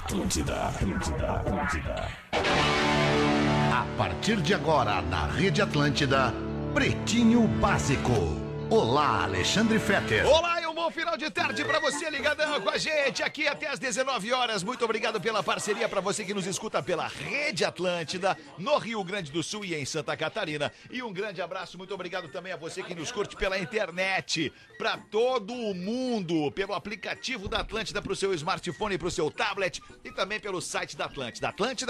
A partir de agora, na Rede Atlântida, Pretinho Básico. Olá, Alexandre Fetter. Olá, um bom final de tarde pra você ligadão com a gente aqui até às 19 horas. Muito obrigado pela parceria, pra você que nos escuta pela Rede Atlântida, no Rio Grande do Sul e em Santa Catarina. E um grande abraço, muito obrigado também a você que nos curte pela internet, pra todo o mundo, pelo aplicativo da Atlântida pro seu smartphone e pro seu tablet e também pelo site da Atlântida,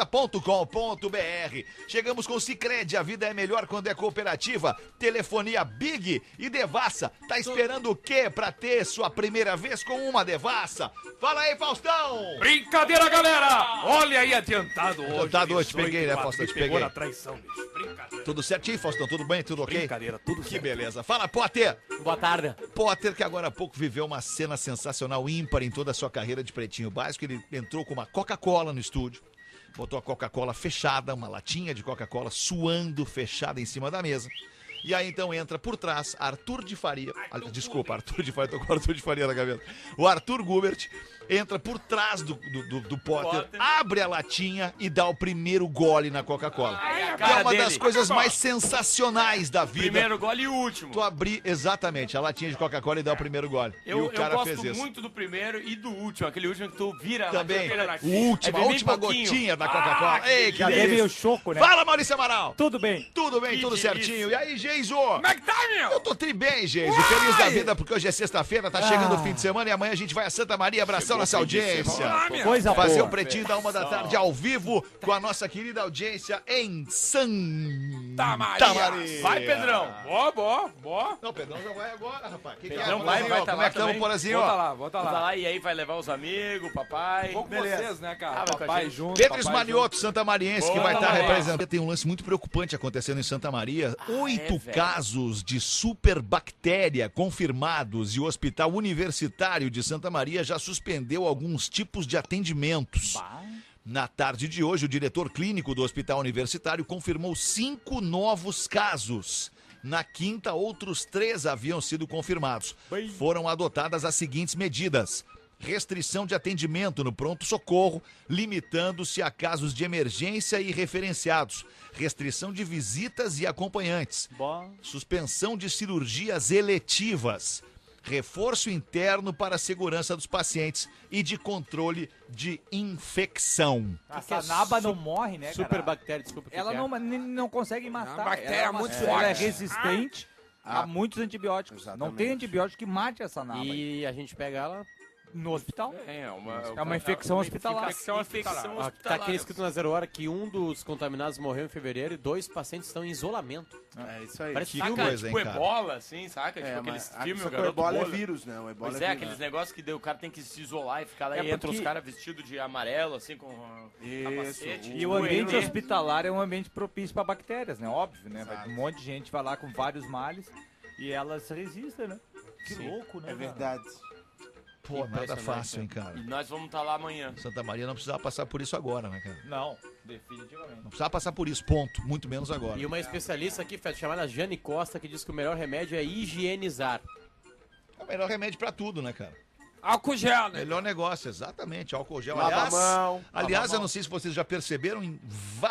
atlântida.com.br. Chegamos com o Sicredi, a vida é melhor quando é cooperativa. Telefonia Big e Devassa. Tá esperando o quê pra ter sua primeira vez com uma Devassa? Fala aí, Faustão! Brincadeira, galera! Olha aí, adiantado hoje. Adiantado hoje, peguei, né, Faustão? Te peguei. Na traição, bicho. Brincadeira. Tudo certinho, Faustão? Tudo bem? Tudo ok? Brincadeira, tudo Que certo. beleza. Fala, Potter! Boa tarde. Potter, que agora há pouco viveu uma cena sensacional, ímpar em toda a sua carreira de Pretinho Básico. Ele entrou com uma Coca-Cola no estúdio, botou a Coca-Cola fechada, uma latinha de Coca-Cola suando, fechada em cima da mesa. E aí então entra por trás Arthur de Faria. Desculpa, Arthur de Faria, tô com o Arthur de Faria na cabeça. O Arthur Gubert entra por trás do Potter, abre a latinha e dá o primeiro gole na Coca-Cola. Que é uma das coisas mais sensacionais da vida. Primeiro gole e o último. Tu abrir, exatamente, a latinha de Coca-Cola e dar o primeiro gole. E o cara eu fez gosto isso. muito do primeiro e do último. Aquele último que tu vira Também, a a última gotinha da Coca-Cola. Ei, que Já delícia. teve o choco, né? Fala, Maurício Amaral. Tudo bem. Tudo bem, Que tudo delícia. certinho. E aí, Geiso? Como é que tá, meu? Eu tô tri bem, Geiso. Feliz da vida, porque hoje é sexta-feira, tá chegando o fim de semana e amanhã a gente vai a Santa Maria. Abração nessa audiência. Coisa Fazer boa. o Pretinho da 1 da tarde ao vivo com a nossa querida audiência em Santa Maria. Vai, Pedrão. Bó. Não, Pedrão já vai agora, rapaz. Que Pedrão é, vai Porazinho? tá Como lá é que estamos, também. Porazinho? Volta Tá lá. lá e aí vai levar os amigos, papai. Vou com vocês, né, cara? Ah, vai com a Papai gente. junto. Pedro papai Esmanioto, Santa Mariense, que Boa, vai estar Maria. representando. Tem um lance muito preocupante acontecendo em Santa Maria. 8 velho. casos de superbactéria confirmados e o Hospital Universitário de Santa Maria já suspendeu alguns tipos de atendimentos. Na tarde de hoje, o diretor clínico do Hospital Universitário confirmou 5 novos casos. Na quinta, outros 3 haviam sido confirmados. Foram adotadas as seguintes medidas: restrição de atendimento no pronto-socorro, limitando-se a casos de emergência e referenciados. Restrição de visitas e acompanhantes. Suspensão de cirurgias eletivas. Reforço interno para a segurança dos pacientes e de controle de infecção. Essa naba não morre, né, cara? Superbactéria, desculpa. Ela não consegue matar. uma bactéria Ela muito ela é forte. resistente a muitos antibióticos. Não tem Exatamente. antibiótico que mate essa naba. E a gente pega ela. No hospital? É uma infecção hospitalar. Infecção hospitalar. Tá aqui escrito na Zero Hora que um dos contaminados morreu em fevereiro e 2 pacientes estão em isolamento. É isso aí. Parece Que filme. coisa, Tipo hein, cara? ebola, assim, saca? É, Tipo aqueles mas filmes, só o que o garoto ebola é bolha. vírus, né? O ebola Pois é é, vírus. aqueles negócios que daí o cara tem que se isolar e ficar lá É e entra porque- os caras vestidos de amarelo, assim, com capacete. E o ambiente doente. hospitalar é um ambiente propício para bactérias, né? Óbvio, né? Exato. Um monte de gente vai lá com vários males e elas resistem, né? Que louco, né? É cara? verdade. Pô, nada Impressionante, fácil, hein, cara. E nós vamos estar lá amanhã. Santa Maria não precisava passar por isso agora, né, cara? Não, definitivamente. Não precisava passar por isso, ponto. Muito menos agora. E uma especialista aqui, chamada Jane Costa, que diz que o melhor remédio é higienizar. É o melhor remédio pra tudo, né, cara? Álcool gel, né? Melhor negócio, exatamente, álcool gel. Lava a mão. Aliás, eu não sei se vocês já perceberam em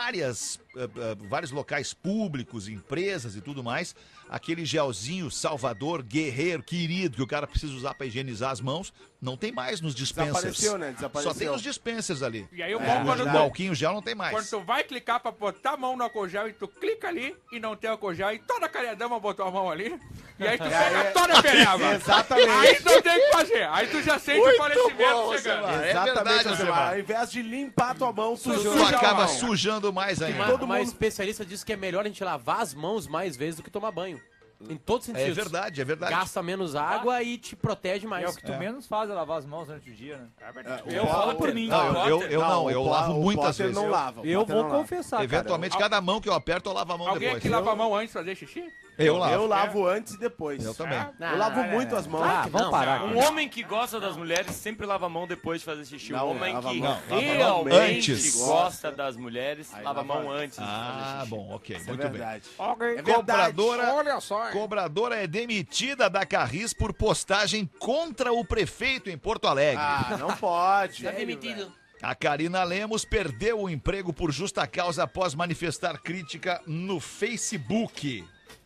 vários locais públicos, empresas e tudo mais, aquele gelzinho Salvador, guerreiro, querido, que o cara precisa usar pra higienizar as mãos, não tem mais nos dispensers. Desapareceu, né? Desapareceu. Só tem os dispensers ali. E aí o É, bom quando O tu, alquinho gel não tem quando mais. tu vai clicar pra botar a mão no álcool gel e tu clica ali e não tem álcool gel e toda a caridama botou a mão ali e aí tu pega toda a pereba. Exatamente. Aí tu não tem o que fazer. Aí tu já sente o falecimento chegando. É Exatamente, verdade, Alcemar. Alcemar. Ao invés de limpar a tua mão, tu Tu suja a acaba mão. sujando mais ainda. Uma especialista diz que é melhor a gente lavar as mãos mais vezes do que tomar banho. Em todos os É sentidos. verdade, é verdade. Gasta menos água e te protege É mais. o que tu menos faz é lavar as mãos durante o dia, né? Eu falo por mim. Não, eu não, eu lavo muitas Potter vezes. não lava. o Eu Potter vou não lava. confessar, cara. Eventualmente, cada mão que eu aperto, eu lavo a mão Alguém depois. aqui lava a mão antes de fazer xixi? Eu lavo. Eu lavo antes e depois. Eu também. Eu lavo muito as mãos. Ah, vamos parar. Um homem que gosta das mulheres sempre lava a mão depois de fazer xixi. Não, Um homem lava a que mão. Lava a mão realmente antes. gosta das mulheres, Aí lava a mão lava antes de fazer Ah, xixi. bom, ok, Isso é muito bem. verdade. É verdade. Cobradora, Olha só, hein? cobradora é demitida da Carris por postagem contra o prefeito em Porto Alegre. Ah, não pode. Tá demitido. A Karina Lemos perdeu o emprego por justa causa após manifestar crítica no Facebook.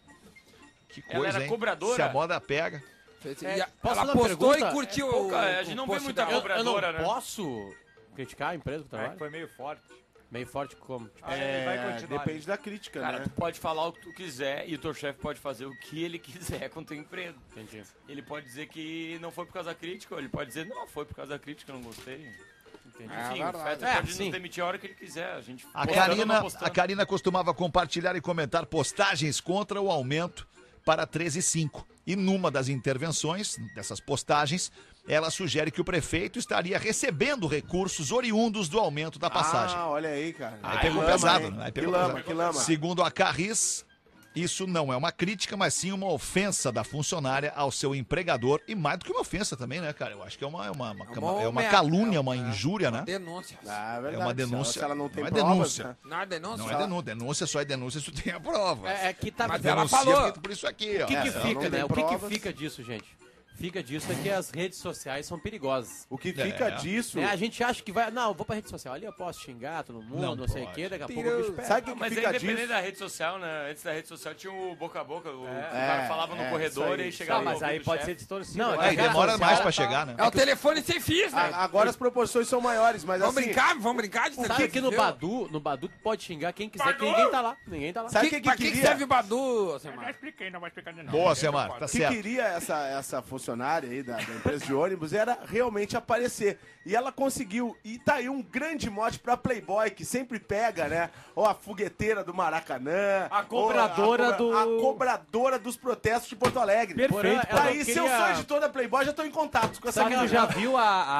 Que coisa, Ela era hein? cobradora. Se a moda pega. Posso Ela fazer uma postou pergunta? e curtiu pouca, a gente não vê post muita dela. cobra. Eu não Cobradora, né? posso criticar a empresa que eu trabalho? Foi meio forte. Meio forte como? Tipo, vai continuar. Depende da crítica, Cara, né? tu pode falar o que tu quiser e o teu chefe pode fazer o que ele quiser com o teu emprego. entendi. Ele pode dizer que não foi por causa da crítica, ou ele pode dizer, não, foi por causa da crítica, eu não gostei. Enfim, o verdade. Feta pode sim. nos demitir a hora que ele quiser. A gente A postando ou não Karina, postando. a Karina costumava compartilhar e comentar postagens contra o aumento para 13,5. E numa das intervenções, dessas postagens, ela sugere que o prefeito estaria recebendo recursos oriundos do aumento da passagem. Ah, olha aí, cara. Aí pegou lama, pesado, hein? né? Aí Que pegou lama, pesado. que lama. Segundo a Carris, isso não é uma crítica, mas sim uma ofensa da funcionária ao seu empregador. E mais do que uma ofensa também, né, cara? Eu acho que é uma calúnia, uma injúria, né? Denúncia. Ah, é verdade. É uma denúncia. Se ela não tem Não é provas, denúncia. né? Não é denúncia? Não é denúncia. Denúncia só é denúncia se tu tem a prova. É que tá... Mas ela Denuncia falou. por isso aqui, ó. O que, que ela fica, não né? tem O que, que provas. fica disso, gente? Fica disso é que as redes sociais são perigosas. O que fica É. disso... Né? A gente acha que vai... Não, eu vou pra rede social. Ali eu posso xingar todo mundo, não, sei o pode. quê. Daqui a pouco o bicho pega. Sabe o que, Mas que é fica independente disso? da rede social, né? Antes da rede social tinha o boca a boca. O É, cara falava no corredor isso aí. e chegava Tá, mas no aí ouvido do pode chefe. ser distorcido. Não, É, e demora mais pra chegar, né? É o telefone sem fios, né? Agora as proporções são maiores, mas Vamos assim... brincar? Vamos brincar de Sabe telefone que no sem fio? Badu tu pode xingar quem quiser, que ninguém tá lá. Ninguém tá lá. Sabe o que Pra que queria? serve o Badu, Já Semar? expliquei, não vai explicar de novo. Boa, Semar, tá O que certo. queria essa funcionária aí da empresa de ônibus era realmente aparecer. E ela conseguiu. E tá aí um grande mote pra Playboy, que sempre pega, né? Ou a fogueteira do Maracanã. A cobradora ou a cobradora dos protestos de Porto Alegre. Perfeito. Ela Aí, se eu queria- sou editor da Playboy, já tô em contato com essa Sabe que ela menina. já viu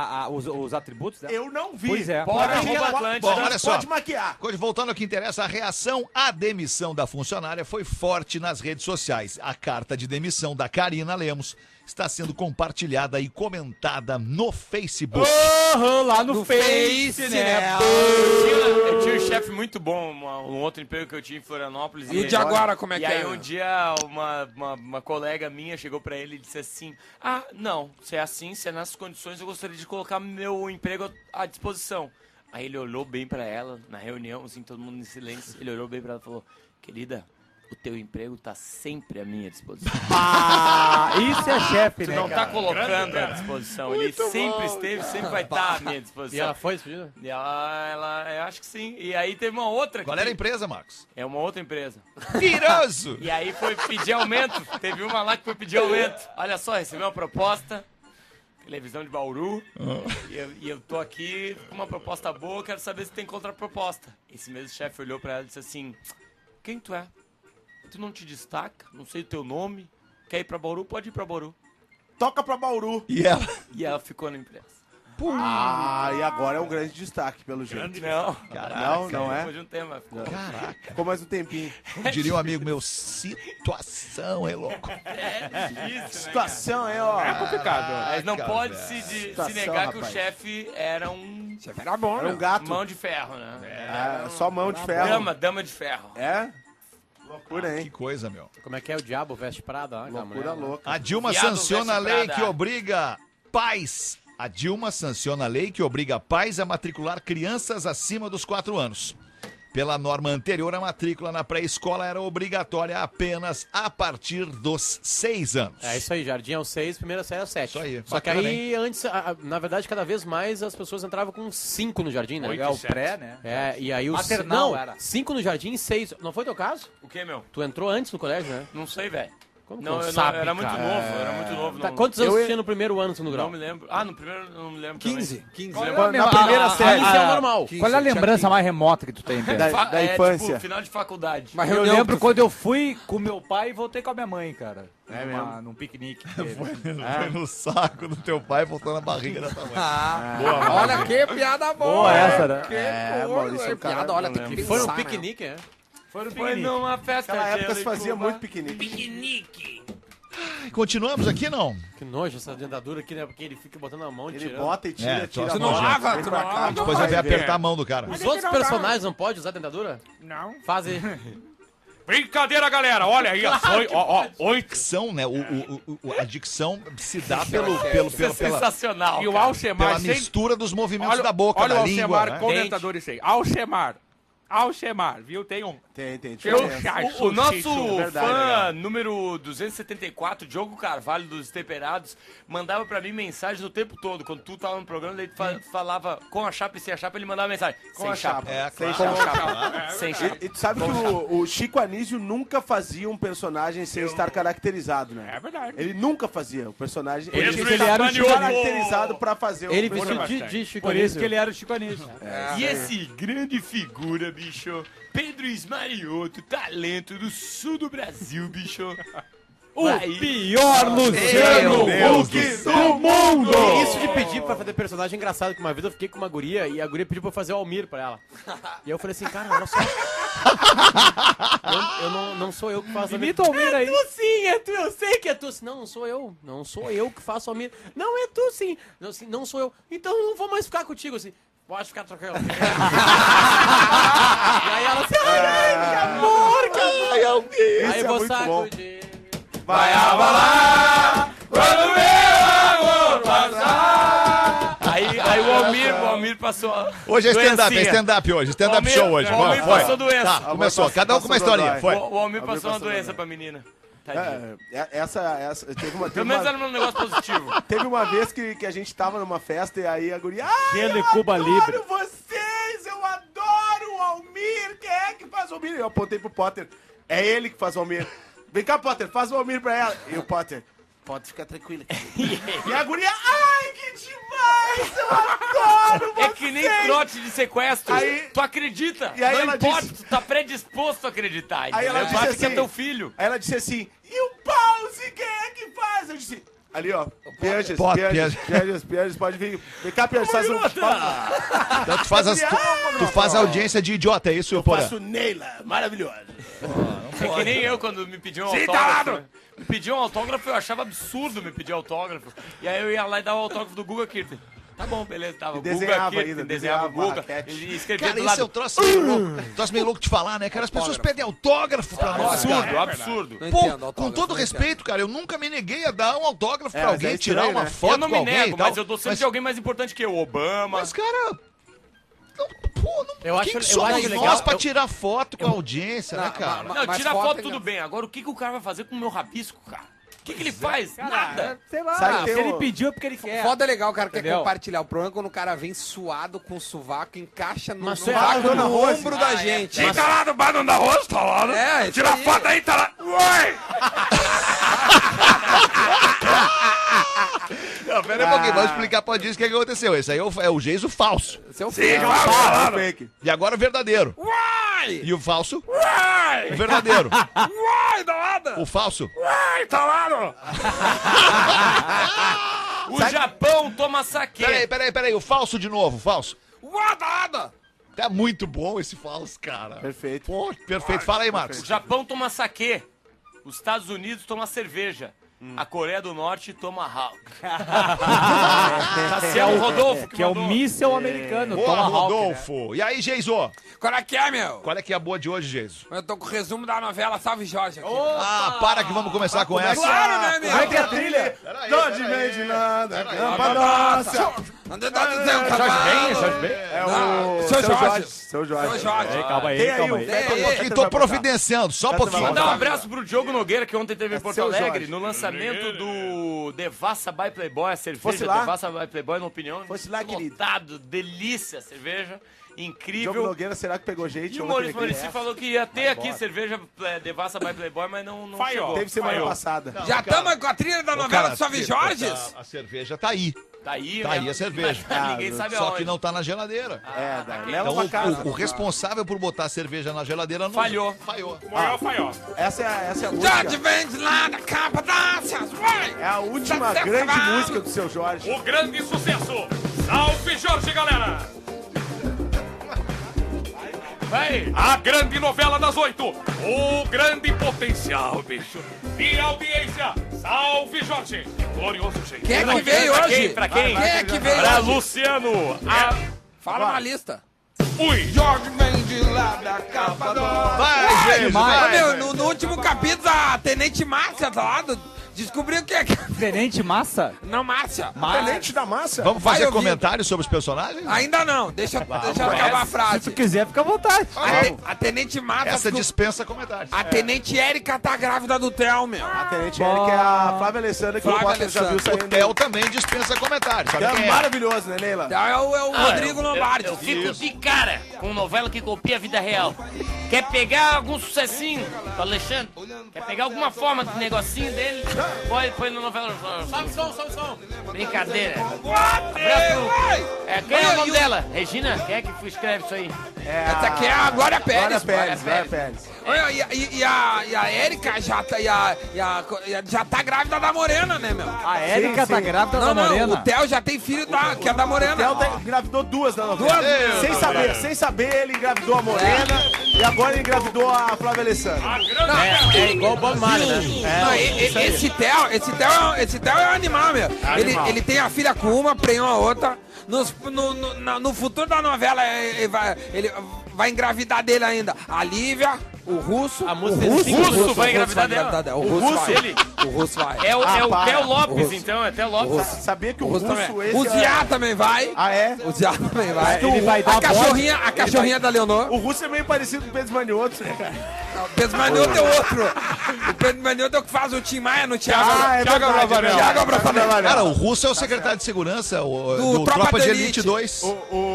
os atributos dela? Eu não vi. Pois é. Pode, Bora, a gente arroba pode- Atlântida. Bom, olha só. pode maquiar. Voltando ao que interessa, a reação à demissão da funcionária foi forte nas redes sociais. A carta de demissão da Karina Lemos está sendo compartilhada e comentada no Facebook. Lá no Face, né? Eu tinha um chefe muito bom, um outro emprego que eu tinha em Florianópolis. E o de agora, como é E que aí é? um dia uma colega minha chegou pra ele e disse assim, não, se é assim, se é nessas condições, eu gostaria de colocar meu emprego à disposição. Aí ele olhou bem pra ela, na reunião, assim, todo mundo em silêncio, ele olhou bem pra ela e falou, querida, o teu emprego tá sempre à minha disposição. Isso é chefe, Tu né, não tá cara? colocando à disposição, ele sempre esteve, sempre vai estar à minha E disposição. ela foi despedida? E eu acho que sim. E aí teve uma outra. Qual era a empresa, Marcos? É uma outra empresa. Tiroso! E aí foi pedir aumento. Teve uma lá que foi pedir aumento. Olha só, recebeu uma proposta. Televisão de Bauru. E eu tô aqui com uma proposta boa, quero saber se tem contraproposta. Esse mesmo chefe olhou pra ela e disse assim: quem tu é? Tu não te destaca? Não sei o teu nome. Quer ir pra Bauru? Pode ir pra Bauru. Toca pra Bauru. E ela? E ela ficou na empresa. E agora é um grande destaque, pelo jeito. Não. Não é? Depois de um tempo. ficou. Caraca, Ficou mais um tempinho. como diria um amigo meu, situação, hein, louco? Isso, né, Situação aí, ó. É complicado. Mas não Caraca, pode velho. se Situação, negar que o rapaz. chefe era um Chefe era bom, Era um né? gato. mão de ferro, né? É, só mão de ferro. Dama de ferro. É? Loucura, Que hein? coisa, meu. Como é que é o diabo veste Prada? Lá, aquela Loucura mulher? louca. A Dilma Viado sanciona a veste lei Prada. que obriga pais. A Dilma sanciona a lei que obriga pais a matricular crianças acima dos 4 anos. Pela norma anterior, a matrícula na pré-escola era obrigatória apenas a partir dos 6 anos. É isso aí, Jardim é o 6, primeira série é o 7. Isso aí, Só que bacana, aí, antes, na verdade, cada vez mais as pessoas entravam com 5 no Jardim, né? É o pré, né? É, e aí os... Maternal Não, era. 5 no Jardim e 6. Não foi teu caso? O que, meu? Tu entrou antes no colégio, né? Não sei, velho. Como que Não, eu sabe, era muito cara? novo, era muito novo. Tá, não, quantos anos Eu- tu tinha no primeiro ano do segundo grau? Não me lembro. No primeiro não me lembro 15. também. 15. Na primeira série. Isso é o normal. Qual é a lembrança mais remota que tu tem, Pedro? Da infância. Tipo, final de faculdade. Uma Eu reunião lembro pro- quando eu fui com meu pai e voltei com a minha mãe, cara. É mesmo? Num piquenique. que teve. Foi no saco do teu pai, voltando a barriga da tua mãe. Olha que piada boa. Boa essa, né? Que É, boa, Maurício é um cara- piada, olha, não tem que lembro. Foi no pensar, né? piquenique, é? Foi no Foi piquenique. numa festa. Naquela época de se fazia Cuba. muito pequenininho. Piquenique. Continuamos aqui, não? Que nojo essa dentadura aqui, né? Porque ele fica botando a mão e Ele tirando. bota e tira, É, tira tu a não mão. lava, Vem tu pra não cá, lava. Depois vai ver apertar a mão do cara. Os outros personagens não podem usar dentadura? Não, Fazem. Brincadeira, galera. Olha aí, oito. Dicção, né? A dicção se dá pela Sensacional. E o cara. Alcemar mistura dos movimentos da boca, olha da o língua. Alcemar Né? comentador isso aí. Alcemar, viu? Tem um. Tem O nosso verdade, fã legal. número 274, Diogo Carvalho dos Temperados, mandava pra mim mensagens o tempo todo. Quando tu tava no programa, ele falava com a chapa e sem a chapa, ele mandava mensagem. Com sem a chapa. Sem Com a chapa. chapa. Sem chapa. E tu sabe que o Chico Anísio nunca fazia um personagem sem estar caracterizado, né? É verdade. Ele nunca fazia o personagem. Ele tinha ele que estar era o Chico caracterizado pra fazer Ele o personagem. vestiu de Chico Por isso Anísio. que ele era o Chico Anísio. E esse grande figura, bicho, Pedro Ismarioto, talento do sul do Brasil, bicho. O Aí. pior Luciano Huck do mundo! Isso de pedir pra fazer personagem engraçado, que uma vez eu fiquei com uma guria e a guria pediu pra eu fazer o Almir pra ela. E eu falei assim, cara, olha só. não sou eu que faço Imita o Almir aí. É tu sim, é tu, eu sei que é tu. Não sou eu. Não sou eu que faço o Almir. Não, é tu sim. Não, assim, não sou eu. Então não vou mais ficar contigo assim. Pode ficar tranquilo. E aí ela assim, ai, que amor, que amor. Aí eu vou muito bom. sacudir. Vai abalar quando meu amor passar. Aí o Almir passou. Hoje é stand-up, doencinha. hoje. Stand-up Almir- show hoje. o Almir Foi. passou doença. Tá, começou. Cada um com uma historinha. Foi. O Almir passou uma passou doença pra menina. Tadinho. Essa Pelo menos era um negócio positivo. Teve uma vez que a gente tava numa festa e aí a guria... Ele eu Cuba adoro Libre. vocês, eu adoro o Almir. Quem é que faz o Almir? Eu apontei pro Potter. É ele que faz o Almir. Vem cá, Potter, faz o Almir pra ela. E o Potter, pode ficar tranquilo. E a guria, ai, que demais, eu adoro vocês. É que nem trote de sequestro. Aí- Tu acredita. E aí não ela importa, disse- tu tá predisposto a acreditar. Aí ela entendeu? Tu disse acha que é assim- teu filho. Aí ela disse assim, e o pause, quem é que faz? Eu disse, ali ó, Pianges, pode vir. Vem cá, Pianges, faz um... Então tu faz a audiência de idiota, é isso, Eu Porã? faço Neila, maravilhosa. É que nem eu quando me pediam um autógrafo. Né? Me pediam um autógrafo, eu achava absurdo me pedir autógrafo. E aí eu ia lá e dava o autógrafo do Guga Kirten. Tá bom, beleza, tava. E Guga desenhava Kirten, ainda, desenhava o desenhava Guga. raquete. E escrevia Cara, do isso é lado. um troço meio louco. Troço meio louco de falar, né? Cara, as pessoas pedem autógrafo pra nós, Absurdo, cara. absurdo. Não Pô, entendo, com autógrafo, todo não respeito, cara, eu nunca me neguei a dar um autógrafo pra mas alguém, é tirar estranho, uma né? foto Eu não com me alguém nego, e tal. mas eu dou sempre de alguém mais importante que eu. Obama. Mas, cara... Não, pô, não, Eu acho- quem eu somos acho legal- nós pra eu- tirar foto com a audiência, né, cara? Não, Mas tira foto foto é tudo legal. bem. Agora o que o cara vai fazer com o meu rabisco, cara? O que ele faz? Nada. Sei lá, Sabe que se tem ele um- pediu é porque ele quer. Foda é legal, o cara quer Entendeu? compartilhar o problema quando o cara vem suado com o sovaco, encaixa no Mas sovaco você- no Rose. ombro da gente. Quem tá lá no bar do arroz, tá lá, né? É, isso Tira aí. foto aí, tá lá. Uai! Não, pera aí um pouquinho, vamos explicar pra audiência o que aconteceu. Esse aí é o Geiso falso. Seu Sim, filho. claro. Fake. E agora o verdadeiro. Uai! E o falso, Uai! o verdadeiro. Uai, danada! O falso, Uai, tá lá, no... O Japão toma saque. peraí, o falso de novo, o falso. Uai, danada! Tá muito bom esse falso, cara. Perfeito. Pô, perfeito. Fala aí, O Marcos. Japão toma saque. Os Estados Unidos toma cerveja. A Coreia do Norte toma Hulk. Se é o Rodolfo Que é o mandou. míssel americano, Boa, Toma Hawk, né? Rodolfo. E aí, Geiso? Qual é que é, meu? Qual é que é a boa de hoje, Geiso? Eu tô com o resumo da novela Salve Jorge aqui. Ah, para que vamos começar com essa. Claro, né, meu? Como é que é a trilha? Tô de meio de nada, campa nossa. Andei dando um cavalo. É Não, o seu Jorge. Seu Jorge. Seu Jorge. Ei, calma aí, Tem aí calma o aí. Beto. Ei, Aqui tô providenciando, só um pouquinho. Mandar um abraço pro Diogo Nogueira, que ontem teve em Porto seu Alegre, Jorge. no lançamento do Devassa by Playboy, a cerveja Fosse lá? Devassa by Playboy, na opinião. Fosse lá, querido. Lotado, delícia a cerveja, Diogo incrível. Nogueira, será que pegou gente? E o ou Maurício naquele- Maurício falou que ia ter aqui cerveja Devassa by Playboy, mas não Falhou. chegou. Teve semana Falhou. passada. Já estamos com a trilha da novela do Salve Jorges? A cerveja tá aí. Tá aí, Tá né? aí a cerveja. Mas ninguém sabe Só aonde. que não tá na geladeira. É, tá aqui. leva Então pra casa. o responsável por botar a cerveja na geladeira não Falhou. Falhou. Maior falhou. Essa é a Jorge música. vem de lá da capa dácias, vai! É a última grande música do seu Jorge. O grande sucesso. Salve, Jorge, galera! Vai! A grande novela das 8. O grande potencial, bicho. E audiência. Salve, Jorge. Glorioso, gente. Quem é que veio Pra hoje? quem? Pra quem? Quem é que veio Pra hoje? Luciano. Fala uma lista. Fui! Jorge vem de lá da Capadócia. Vai, gente, Ô, vai. meu, no último capítulo, a Tenente Márcia tá lá, descobriu que é... Tenente Massa? Não, Márcia. Tenente da massa. Vamos Vai fazer ouvir. comentários sobre os personagens? Ainda não, deixa eu acabar a Se frase. tu quiser, fica à vontade. A Tenente Márcia... Essa dispensa comentários. A Tenente Érica tá grávida do Theo, meu. A Tenente Érica é a Flávia Alessandra, que o Flávia Potter já viu Alessandra. O saindo. Theo também dispensa comentários. Sabe É quem é? maravilhoso, né, Neila? É o Rodrigo Lombardi. Eu fico de cara com novela que copia a vida real. Quer pegar algum sucessinho do Alexandre? Quer pegar alguma forma do negocinho dele? Põe no novela. Sobe o som. Brincadeira. Quem é o nome dela? Regina? Quem é que escreve isso aí? Essa aqui é a Glória Pérez. Glória Pérez. Olha, e a Érica já tá grávida da Morena, né, meu? A Érica tá grávida da Morena. o Theo já tem filho que é da Morena. O Theo engravidou duas da novela. Sem saber, ele engravidou a Morena e agora ele engravidou a Flávia Alessandra. É igual o Bob Marley, né? Não, esse Theo é um animal, meu. Ele tem a filha com uma, prenhou a outra. No futuro da novela, ele vai engravidar dele ainda. A Lívia, o Russo. A música o Russo vai engravidar dela. O Russo vai. Ele? O Russo vai. É o para. Theo Lopes, Russo. então. É Theo Lopes. Sabia que O o Russo também. Russo esse O Ziá também vai. Ah, é? O Ziá também vai. Ele vai dar a cachorrinha da Leonor. O Russo é meio parecido com o Pedro Manioto, né, cara? O Pedro Manioto é outro. O Pedro Manioto é o que faz o Tim Maia no Thiago. é Thiago verdade, Abravanel. é Thiago Abravanel. Cara, o Russo é o secretário de segurança do Tropa de Elite 2.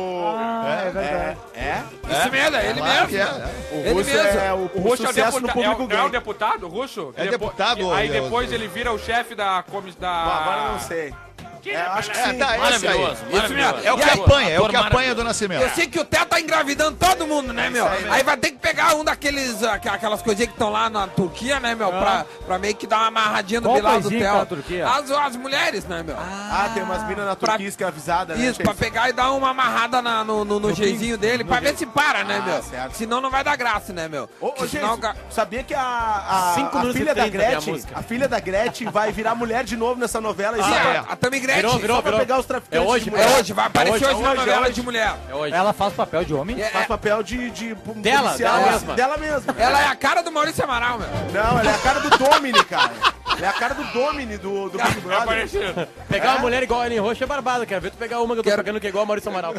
É verdade. Isso mesmo, é ele Claro mesmo. que é. O Ele Russo mesmo. é o O Russo é o sucesso no deputado, público é o gay. deputado, o Russo? É deputado, Aí eu- depois ele vira o chefe da comissão da... Agora eu não sei. Acho que sim. Tá, esse aí. Maravilhoso. É o que apanha, é o que apanha do Nascimento. Eu sei que o Theo tá engravidando todo mundo, né, meu? Aí vai ter que pegar um daqueles, aquelas coisinhas que estão lá na Turquia, né, meu? Pra meio que dar uma amarradinha no Qual bilado do coisinha que tá Theo. na Turquia? As mulheres, né, meu? Tem umas minas na Turquia que é avisada, né? Isso, pra pegar e dar uma amarrada no jeizinho dele, pra ver se para, né, meu? certo. Senão não vai dar graça, né, meu? Ô, Porque gente, senão o sabia que a 5 minutos filha e da 30 tem a Gretchen, música. a filha da Gretchen vai virar mulher de novo nessa novela? Sim, Existe- a Tammy Gretchen. Virou. Só pra pegar os traficantes É hoje, de É mulher. hoje, vai aparecer hoje na hoje, novela hoje. de mulher. É hoje. Ela faz papel de homem? Faz papel de Dela, policial, dela mesma. Dela mesma. Ela é a cara do Maurício Amaral, meu. Não, ela é a cara do Domini, cara. Ela é a cara do Domini do Big Brother. Aparecendo. Pegar uma mulher igual a Ellen Rocha é barbado. Quero ver tu pegar uma que eu tô pegando que é igual a Maurício Amaral.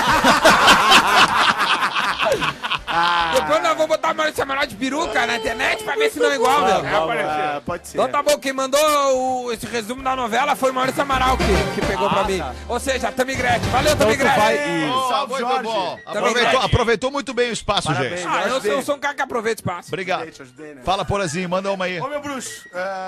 Depois nós vamos botar o Maurício Amaral de peruca na internet pra ver se não é igual, meu. Ah, pode ser. Então tá bom, quem mandou esse resumo da novela foi o Maurício Amaral que pegou pra mim. Ou seja, a Tammy Gretchen. Valeu, Tammy Gretchen. Oh, Salve, muito Jorge. bom. Também Aproveitou muito bem o espaço, Parabéns. gente. Eu sou um cara que aproveita o espaço. Obrigado. Ajudei, né? Fala, Porazinho, manda uma aí. Ô, meu bruxo,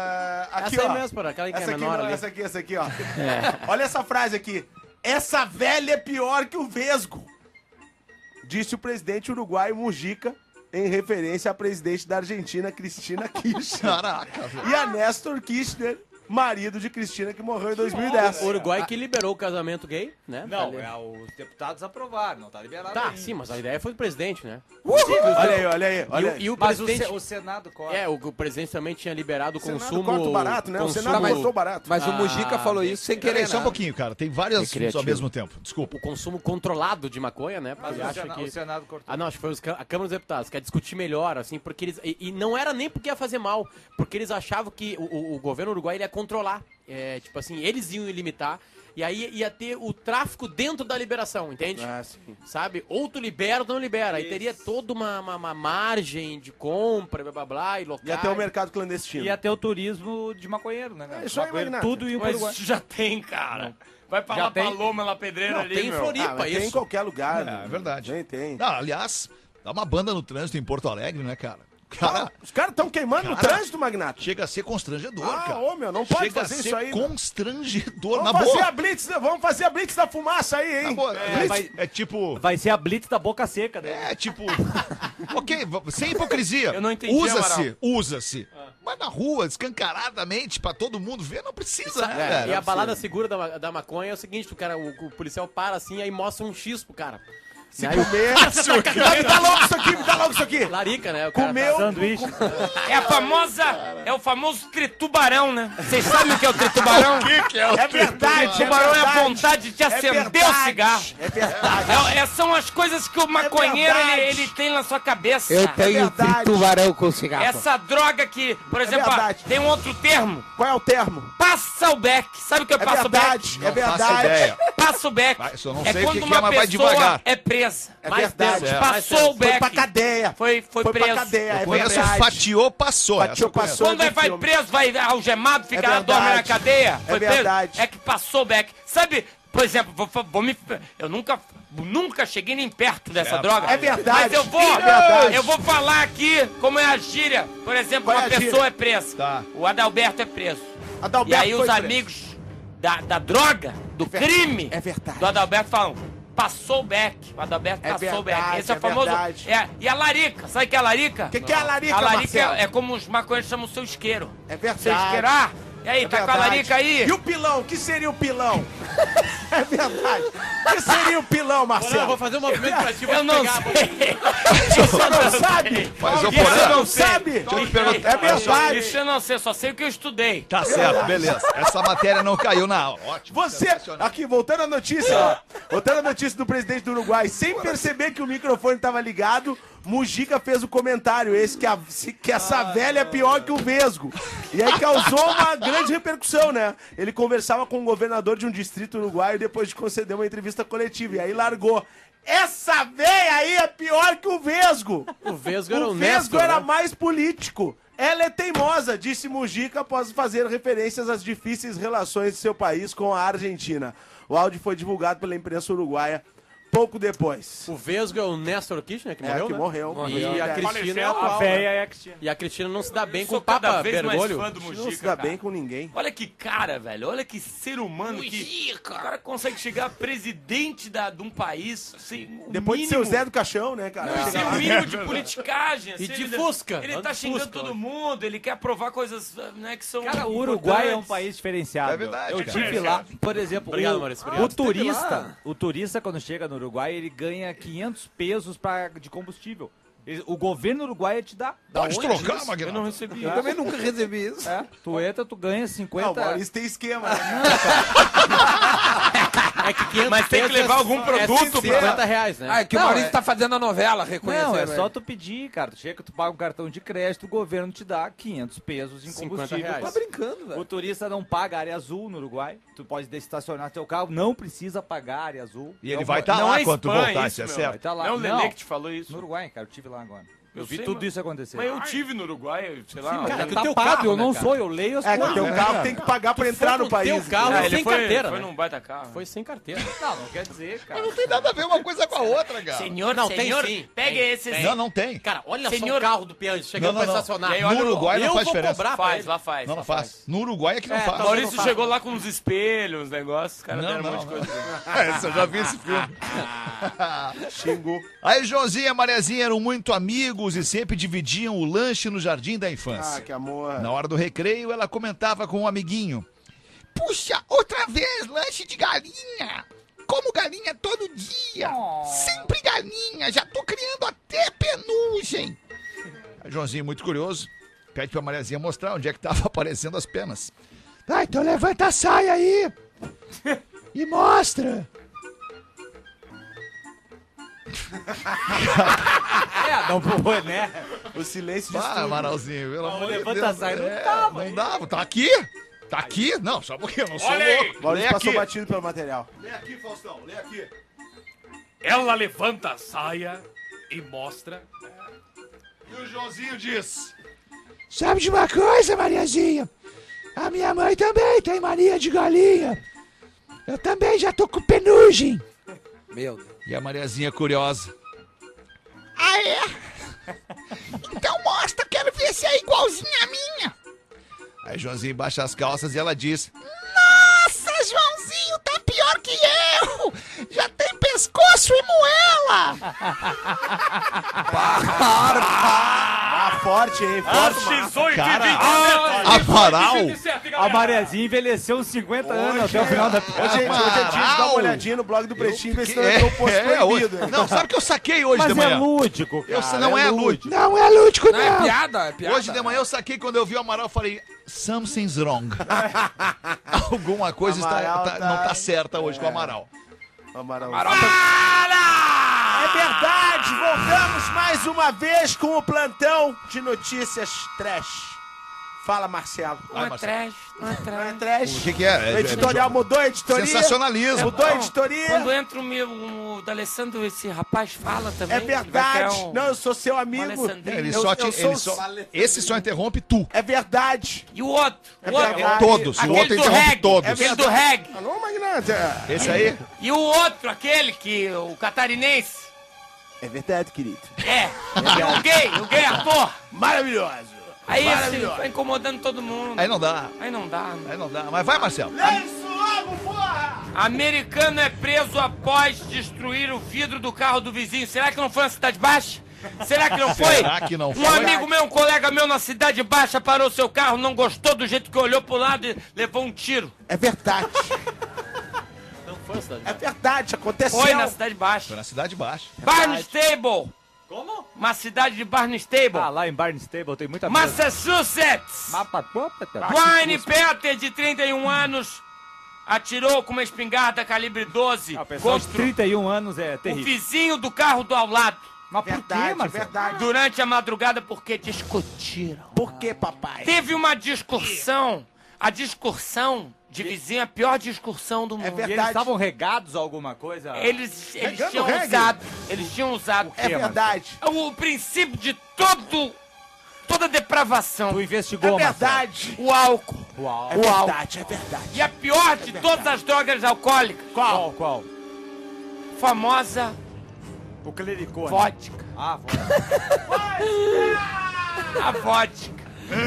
aqui, Essa aí ó. mesmo, porra, aquela que é Essa aqui, menor não, ali. essa aqui, ó. Olha essa frase aqui. Essa velha é pior que o Vesgo, disse o presidente uruguaio Mujica, em referência à presidente da Argentina, Cristina Kirchner. Caraca, velho. E a Néstor Kirchner, marido de Cristina, que morreu em 2010. O Uruguai que liberou o casamento gay, né? Não, Ali. os deputados aprovaram, não tá liberado Tá, ainda. sim, mas a ideia foi do presidente, né? Olha aí. E o Mas presidente... o Senado corta. O presidente também tinha liberado o Senado consumo... corta o barato, né? O Senado consumo- cortou barato. Mas o Mujica falou isso sem querer, Peraí, só um né? pouquinho, cara. Tem vários assuntos criativo. ao mesmo tempo. Desculpa. O consumo controlado de maconha, né? Mas Porque o, acha Sena- que... o Senado cortou. Ah, não, acho que foi a Câmara dos Deputados, quer discutir melhor, assim, porque eles... E não era nem porque ia fazer mal, porque eles achavam que o governo uruguai ia controlar. Tipo assim, eles iam limitar, e aí ia ter o tráfico dentro da liberação, entende? Sabe? Ou tu libera ou tu não libera. Aí teria toda uma margem de compra, blá blá blá, e local. E até o mercado clandestino. Ia ter o turismo de maconheiro, né, cara? É isso aí, Maconheiro, Magnata. tudo ia pro Mas Uruguai. isso já tem, cara. Vai pra Já La tem? Paloma, La Pedreira Não, ali, tem em meu. Floripa, Mas tem em isso. qualquer lugar. É verdade. Tem. Não, aliás, dá uma banda no trânsito em Porto Alegre, né, cara? Cara, Os caras estão queimando no Cara, trânsito, Magnata. chega a ser constrangedor, Ah, cara. ô, meu, não pode Chega fazer a ser isso aí. constrangedor, Vamos na fazer boa. vamos fazer a blitz da fumaça aí, hein? Na boa. vai- É tipo... Vai ser a blitz da boca seca, né? É tipo... ok, sem hipocrisia. Eu não entendi, Usa-se. Mas na rua, escancaradamente, pra todo mundo ver, não precisa, né, E cara? a balada segura da maconha é o seguinte, o policial para assim, aí mostra um X pro cara. Se comer... Me dá logo isso aqui. Larica, né? Comeu... É o famoso tritubarão, né? Vocês sabem o que é o tritubarão? que é o É verdade, O tubarão é a vontade de te acender o cigarro. É verdade. São as coisas que o maconheiro verdade. ele tem na sua cabeça. Eu tenho verdade. tubarão com cigarro. Essa droga que, por exemplo, verdade. tem um outro termo. Qual é o termo? Passa o beck. Sabe o que é É passa o beck? verdade, é Não faço verdade. ideia. Passa o beck. Vai, só não É sei o quando que que uma é, mas vai pessoa devagar. é presa. É Mais verdade. tempo. Passou o Foi beck. pra cadeia. Foi Foi preso. pra cadeia, é Conheço verdade. fatiou, passou. Fatiou, Essa eu conheço. passou. Quando vai filme. preso, vai algemado, fica É lá, dorme na verdade. cadeia. Foi preso. verdade. É que passou o beck. Sabe, por exemplo, eu nunca cheguei nem perto dessa droga. É verdade. Mas É verdade. eu vou falar aqui como é a gíria. Por exemplo, Qual é uma a gíria? pessoa é presa. Tá. O Adalberto é preso. Adalberto E aí foi os preso. amigos da droga, do crime, É verdade. do Adalberto falam, passou o beck. O Adalberto É passou o beck. verdade, Esse é o é famoso. verdade. E a larica, sabe o que é a larica? O que é a larica, A larica Marcelo? é como os maconheiros chamam o seu isqueiro. É verdade. Seu isqueiro, e aí, É tá com a verdade. larica aí? E o pilão? O que seria o pilão? É verdade. O que seria o pilão, Não, eu Marcelo? vou fazer um movimento pra ti, vou Eu não pegar. sei. Você não sabe? Mas, ô, Você Porã, não sabe? deixa eu te perguntar. É verdade. Isso eu não sei, só sei o que eu estudei. Tá certo, beleza. Essa matéria não caiu na aula. Ótimo. Você, sensacional. aqui, voltando à notícia, ó. Voltando à notícia do presidente do Uruguai, sem perceber que o microfone estava ligado, Mujica fez o comentário esse que essa velha é pior que o Vesgo. E aí causou uma grande repercussão, né? Ele conversava com o governador de um distrito uruguaio depois de conceder uma entrevista coletiva. E aí largou. Essa velha aí é pior que o Vesgo. O Vesgo era O o Vesgo Néstor, era né? mais político. Ela é teimosa, disse Mujica após fazer referências às difíceis relações de seu país com a Argentina. O áudio foi divulgado pela imprensa uruguaia pouco depois. O Vesgo é o Néstor Kirchner, que morreu, que né? morreu. E a Cristina é A atual, véia né? é a Cristina. E a Cristina não se dá bem Eu com sou o Papa cada vez mais Bergoglio. fã do Não Mujica, se dá cara. bem com ninguém. Olha que cara, velho. Olha que ser humano que... O cara consegue chegar presidente de um país sem o Depois de ser o Zé do Caixão, né, cara? Sem Chega o lá. mínimo de politicagem. E assim, de ele- Fusca. Ele Anda tá de xingando Fusca todo hoje. mundo, ele quer provar coisas, né, que são Cara, o Uruguai é um importantes. país diferenciado. É verdade, Eu cara. tive lá, por exemplo, Obrigado, Maurício, obrigado. o turista quando chega no Uruguai, ele ganha 500 pesos de combustível. O governo uruguaio te dá. Pode onde trocar, isso? Magnata. Eu não recebi. Eu também nunca recebi isso. Tu entra, tu ganha Não, 50. Maurício tem esquema, né? É que 500 Mas tem que pesos levar algum produto, é 50 reais, né? Ah, é que o Maurício tá fazendo a novela, reconhecendo. Não, é ele. só tu pedir, cara. Tu chega, tu paga um cartão de crédito, o governo te dá 500 pesos em 50 combustível. reais. Tá brincando, O velho. turista não paga área azul no Uruguai. Tu pode estacionar teu carro, não precisa pagar área azul. E ele Não vai estar não lá é quando tu spam voltar, isso, isso é meu. certo. Vai tá lá. Não é o Lelê que te falou isso. No Uruguai, cara, eu tive lá agora. Eu vi sei, tudo mas- isso acontecer. Mas eu tive no Uruguai, sei lá. cara, Cara, que tá teu pago, carro, eu né, não cara? sou, eu leio as É, que coisas. teu carro tem que pagar pra entrar no país. teu carro ele sem foi, carteira, foi né? num baita carro. Foi sem carteira. Não, não quer dizer, cara. Não tem nada a ver uma coisa com a outra, cara. Senhor, Não, tem senhor, sim. pegue Tem, esse... tem. Não, não tem. Cara, olha só Senhor- o carro do Piange chegando Não, pra não, não. estacionar. E aí, olha No Uruguai não eu faz vou diferença. cobrar pra Faz, ele. lá faz. Não, lá não faz. No Uruguai é que não É, faz. tá. Maurício Não chegou lá com uns espelhos, uns negócios, os caras Não, deram um não, monte de coisa. Esse, eu já vi esse filme. Xingou. Aí Joãozinho e a Mariazinha eram muito amigos e sempre dividiam o lanche no jardim da Ah, infância. que amor. Na hora do recreio, ela comentava com um amiguinho. Puxa, outra vez lanche de galinha. Como galinha todo dia. Sempre galinha. Já tô criando até penugem. Aí Joãozinho, muito curioso, pede pra Mariazinha mostrar onde é que tava aparecendo as penas. Tá, então levanta a saia aí. E mostra. Não foi, né? O silêncio de Ah, Amaralzinho, pelo amor de levanta Deus. a saia, não dava. Não dava, tá aqui. Tá aqui? Não, só porque eu não sou Olha aí. louco. Maurício Lê passou aqui. batido pelo material. Lê aqui, Faustão, lê aqui. Ela levanta a saia e mostra. E o Joãozinho diz. Sabe de uma coisa, Mariazinha? A minha mãe também tem mania de galinha. Eu também já tô com penugem. Meu Deus. E a Mariazinha curiosa. Ah, é? Então mostra, quero ver se é igualzinha a minha. Aí Joãozinho baixa as calças e ela diz. Nossa, Joãozinho, tá pior que eu. Já tem pescoço e moela. Ah, forte, hein? Forte, X8 Cara, e 27. Amaral? A Mariazinha envelheceu uns 50 anos até o final da Hoje é dia de dar uma olhadinha no blog do Pretinho, ver se não entrou o posto proibido. Não, sabe o que eu saquei hoje de Mas é manhã? lúdico, cara. Não é lúdico. Não é lúdico, Não, é piada, é piada. Hoje de manhã eu saquei, quando eu vi o Amaral, eu falei, something's wrong. Alguma coisa não tá certa hoje com o Amaral. Amaral. Fala! É verdade, voltamos mais uma vez com o plantão de notícias trash. Fala, Marcelo. Não é trash, não é Não é trash. trash? O que é? O editorial mudou a editoria? Sensacionalismo. Mudou a Não, editoria? Quando entra o D'Alessandro, esse rapaz fala também. É verdade. Não, eu sou seu amigo. Alessandrinho. Esse só interrompe tu. É verdade. E o outro? É O outro? verdade. Todos. O Aquele outro do interrompe reggae. todos. Aquele do reggae. Alô, Magnata. Esse aí? E o outro, aquele que... O catarinense. É verdade, querido. É. E o gay ator. Maravilhoso. Aí assim, tá incomodando todo mundo. Aí não dá. Aí não dá. Né? Aí não dá. Mas vai, Marcelo. É isso logo, porra! Americano é preso após destruir o vidro do carro do vizinho. Será que não foi na Cidade Baixa? Será que não foi? Será que não Um foi? amigo meu, um colega meu na Cidade Baixa parou seu carro, não gostou do jeito que olhou pro lado e levou um tiro. É verdade. Não foi, cidade. É verdade, aconteceu. Foi na Cidade Foi Baixa. na Cidade Baixa. Barnstable. Como? Uma cidade de Barnstable. Ah, lá em Barnstable tem muita coisa. Massachusetts. Mapa. Wayne Peter, de 31 anos, atirou com uma espingarda calibre 12 O pessoal de contra 31 anos é o terrível. vizinho do carro do ao lado. Mas por quê, Verdade, Marcelo? verdade. Durante a madrugada, porque discutiram. Por que, papai? Teve uma discussão. A discussão de vizinho é a pior discussão do mundo. É E eles verdade. estavam regados a alguma coisa? Eles Regando tinham reggae. usado. Eles tinham usado. É verdade. O princípio de toda depravação. Tu investigou, É verdade. O álcool. Uau. É verdade, é verdade. E a pior de todas as drogas alcoólicas. Qual? Famosa O clericone. vodka. Ah, vodka. A vodka.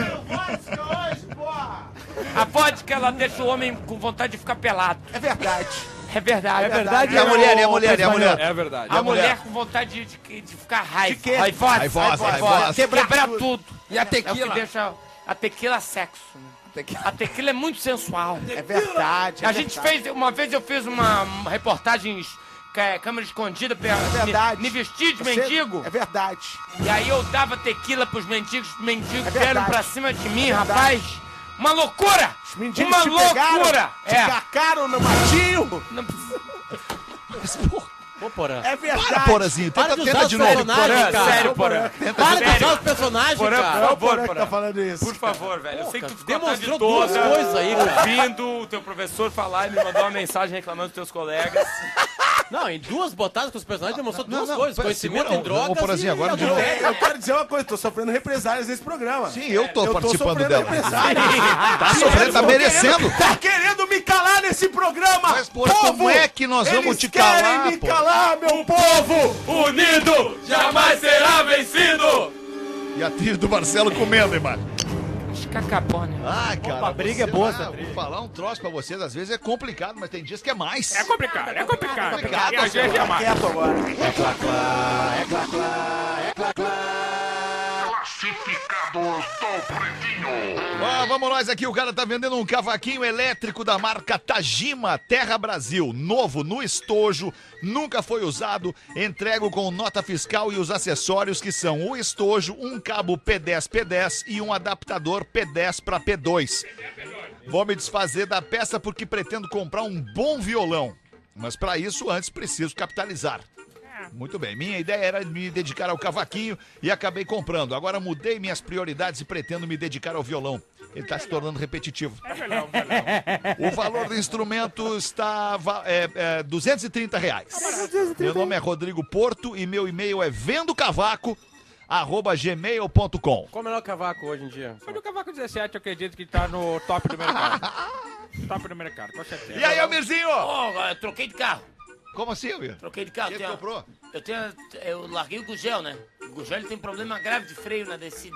hoje, porra! A vodka, ela deixa o homem com vontade de ficar pelado. É verdade. É verdade. É verdade. E a mulher, e a mulher, e a mulher? É verdade. A mulher com vontade de ficar raiva. De quê? Raivosa. Raivosa. Quebrar tudo. E a É o que tequila? deixa... A tequila é sexo. Né? A tequila é muito sensual. É verdade. A gente fez... Uma vez eu fiz uma reportagem... câmera escondida pra verdade. me vestir de Você- mendigo. É verdade. E aí eu dava tequila pros mendigos, os mendigos É vieram verdade. pra cima de mim, verdade. rapaz. Uma loucura! Os mendigos Uma te pegaram, loucura! te cacaram no matinho. Não- Pô, Porã. É verdade. Para, Porazinho. Para Tenta, de usar tenta os de novo. personagens, cara. Sério, Porã. Para de Sério. usar os personagens, Porã, cara. por É o favor, Porã que Porã. tá falando isso. Por favor, velho. Eu sei que tu ficou a tarde Demonstrou toda duas coisas aí, cara. ouvindo o teu professor falar e me mandou uma mensagem reclamando dos teus colegas. Não, em duas botadas com os personagens demonstrou duas não, coisas. pera, Conhecimento segura, em drogas ô, Porazinho, agora e de novo. Eu quero dizer uma coisa, tô sofrendo represálias nesse programa. Sim, eu tô participando sofrendo dela. represálias. Tá sofrendo, tá merecendo. Tá querendo me calar nesse programa? Mas, Porã, como é que nós vamos Eles te calar, querem me pô? calar, meu povo! Unido jamais será vencido! E a trilha do Marcelo comendo, imagem. Acho que acabou, né? Ah, cara. Opa, a briga é boa, essa Vou trilha. falar um troço pra vocês, às vezes é complicado, mas tem dias que é mais. É complicado, é complicado. complicado, E às vezes é mais. Quieto agora. Vamos nós aqui, o cara tá vendendo um cavaquinho elétrico da marca Tajima Terra Brasil, novo no estojo, nunca foi usado, entrego com nota fiscal e os acessórios que são o estojo, um cabo P10 e um adaptador P10 para P2. Vou me desfazer da peça porque pretendo comprar um bom violão, mas para isso antes preciso capitalizar. Muito bem, minha ideia era me dedicar ao cavaquinho e acabei comprando. Agora mudei minhas prioridades e pretendo me dedicar ao violão. Ele está se tornando repetitivo. O valor do instrumento está R$230. Meu nome é Rodrigo Porto e meu e-mail é vendocavaco@gmail.com. Qual é o melhor cavaco hoje em dia? Mas o Cavaco 17 eu acredito que tá no top do mercado. Top do mercado, com certeza. E aí, Almirzinho? Ô, eu troquei de carro. Como assim, Almir? Troquei de carro. O que tu comprou? Eu larguei o Gugel, né? O Gugel ele tem problema grave de freio na descida.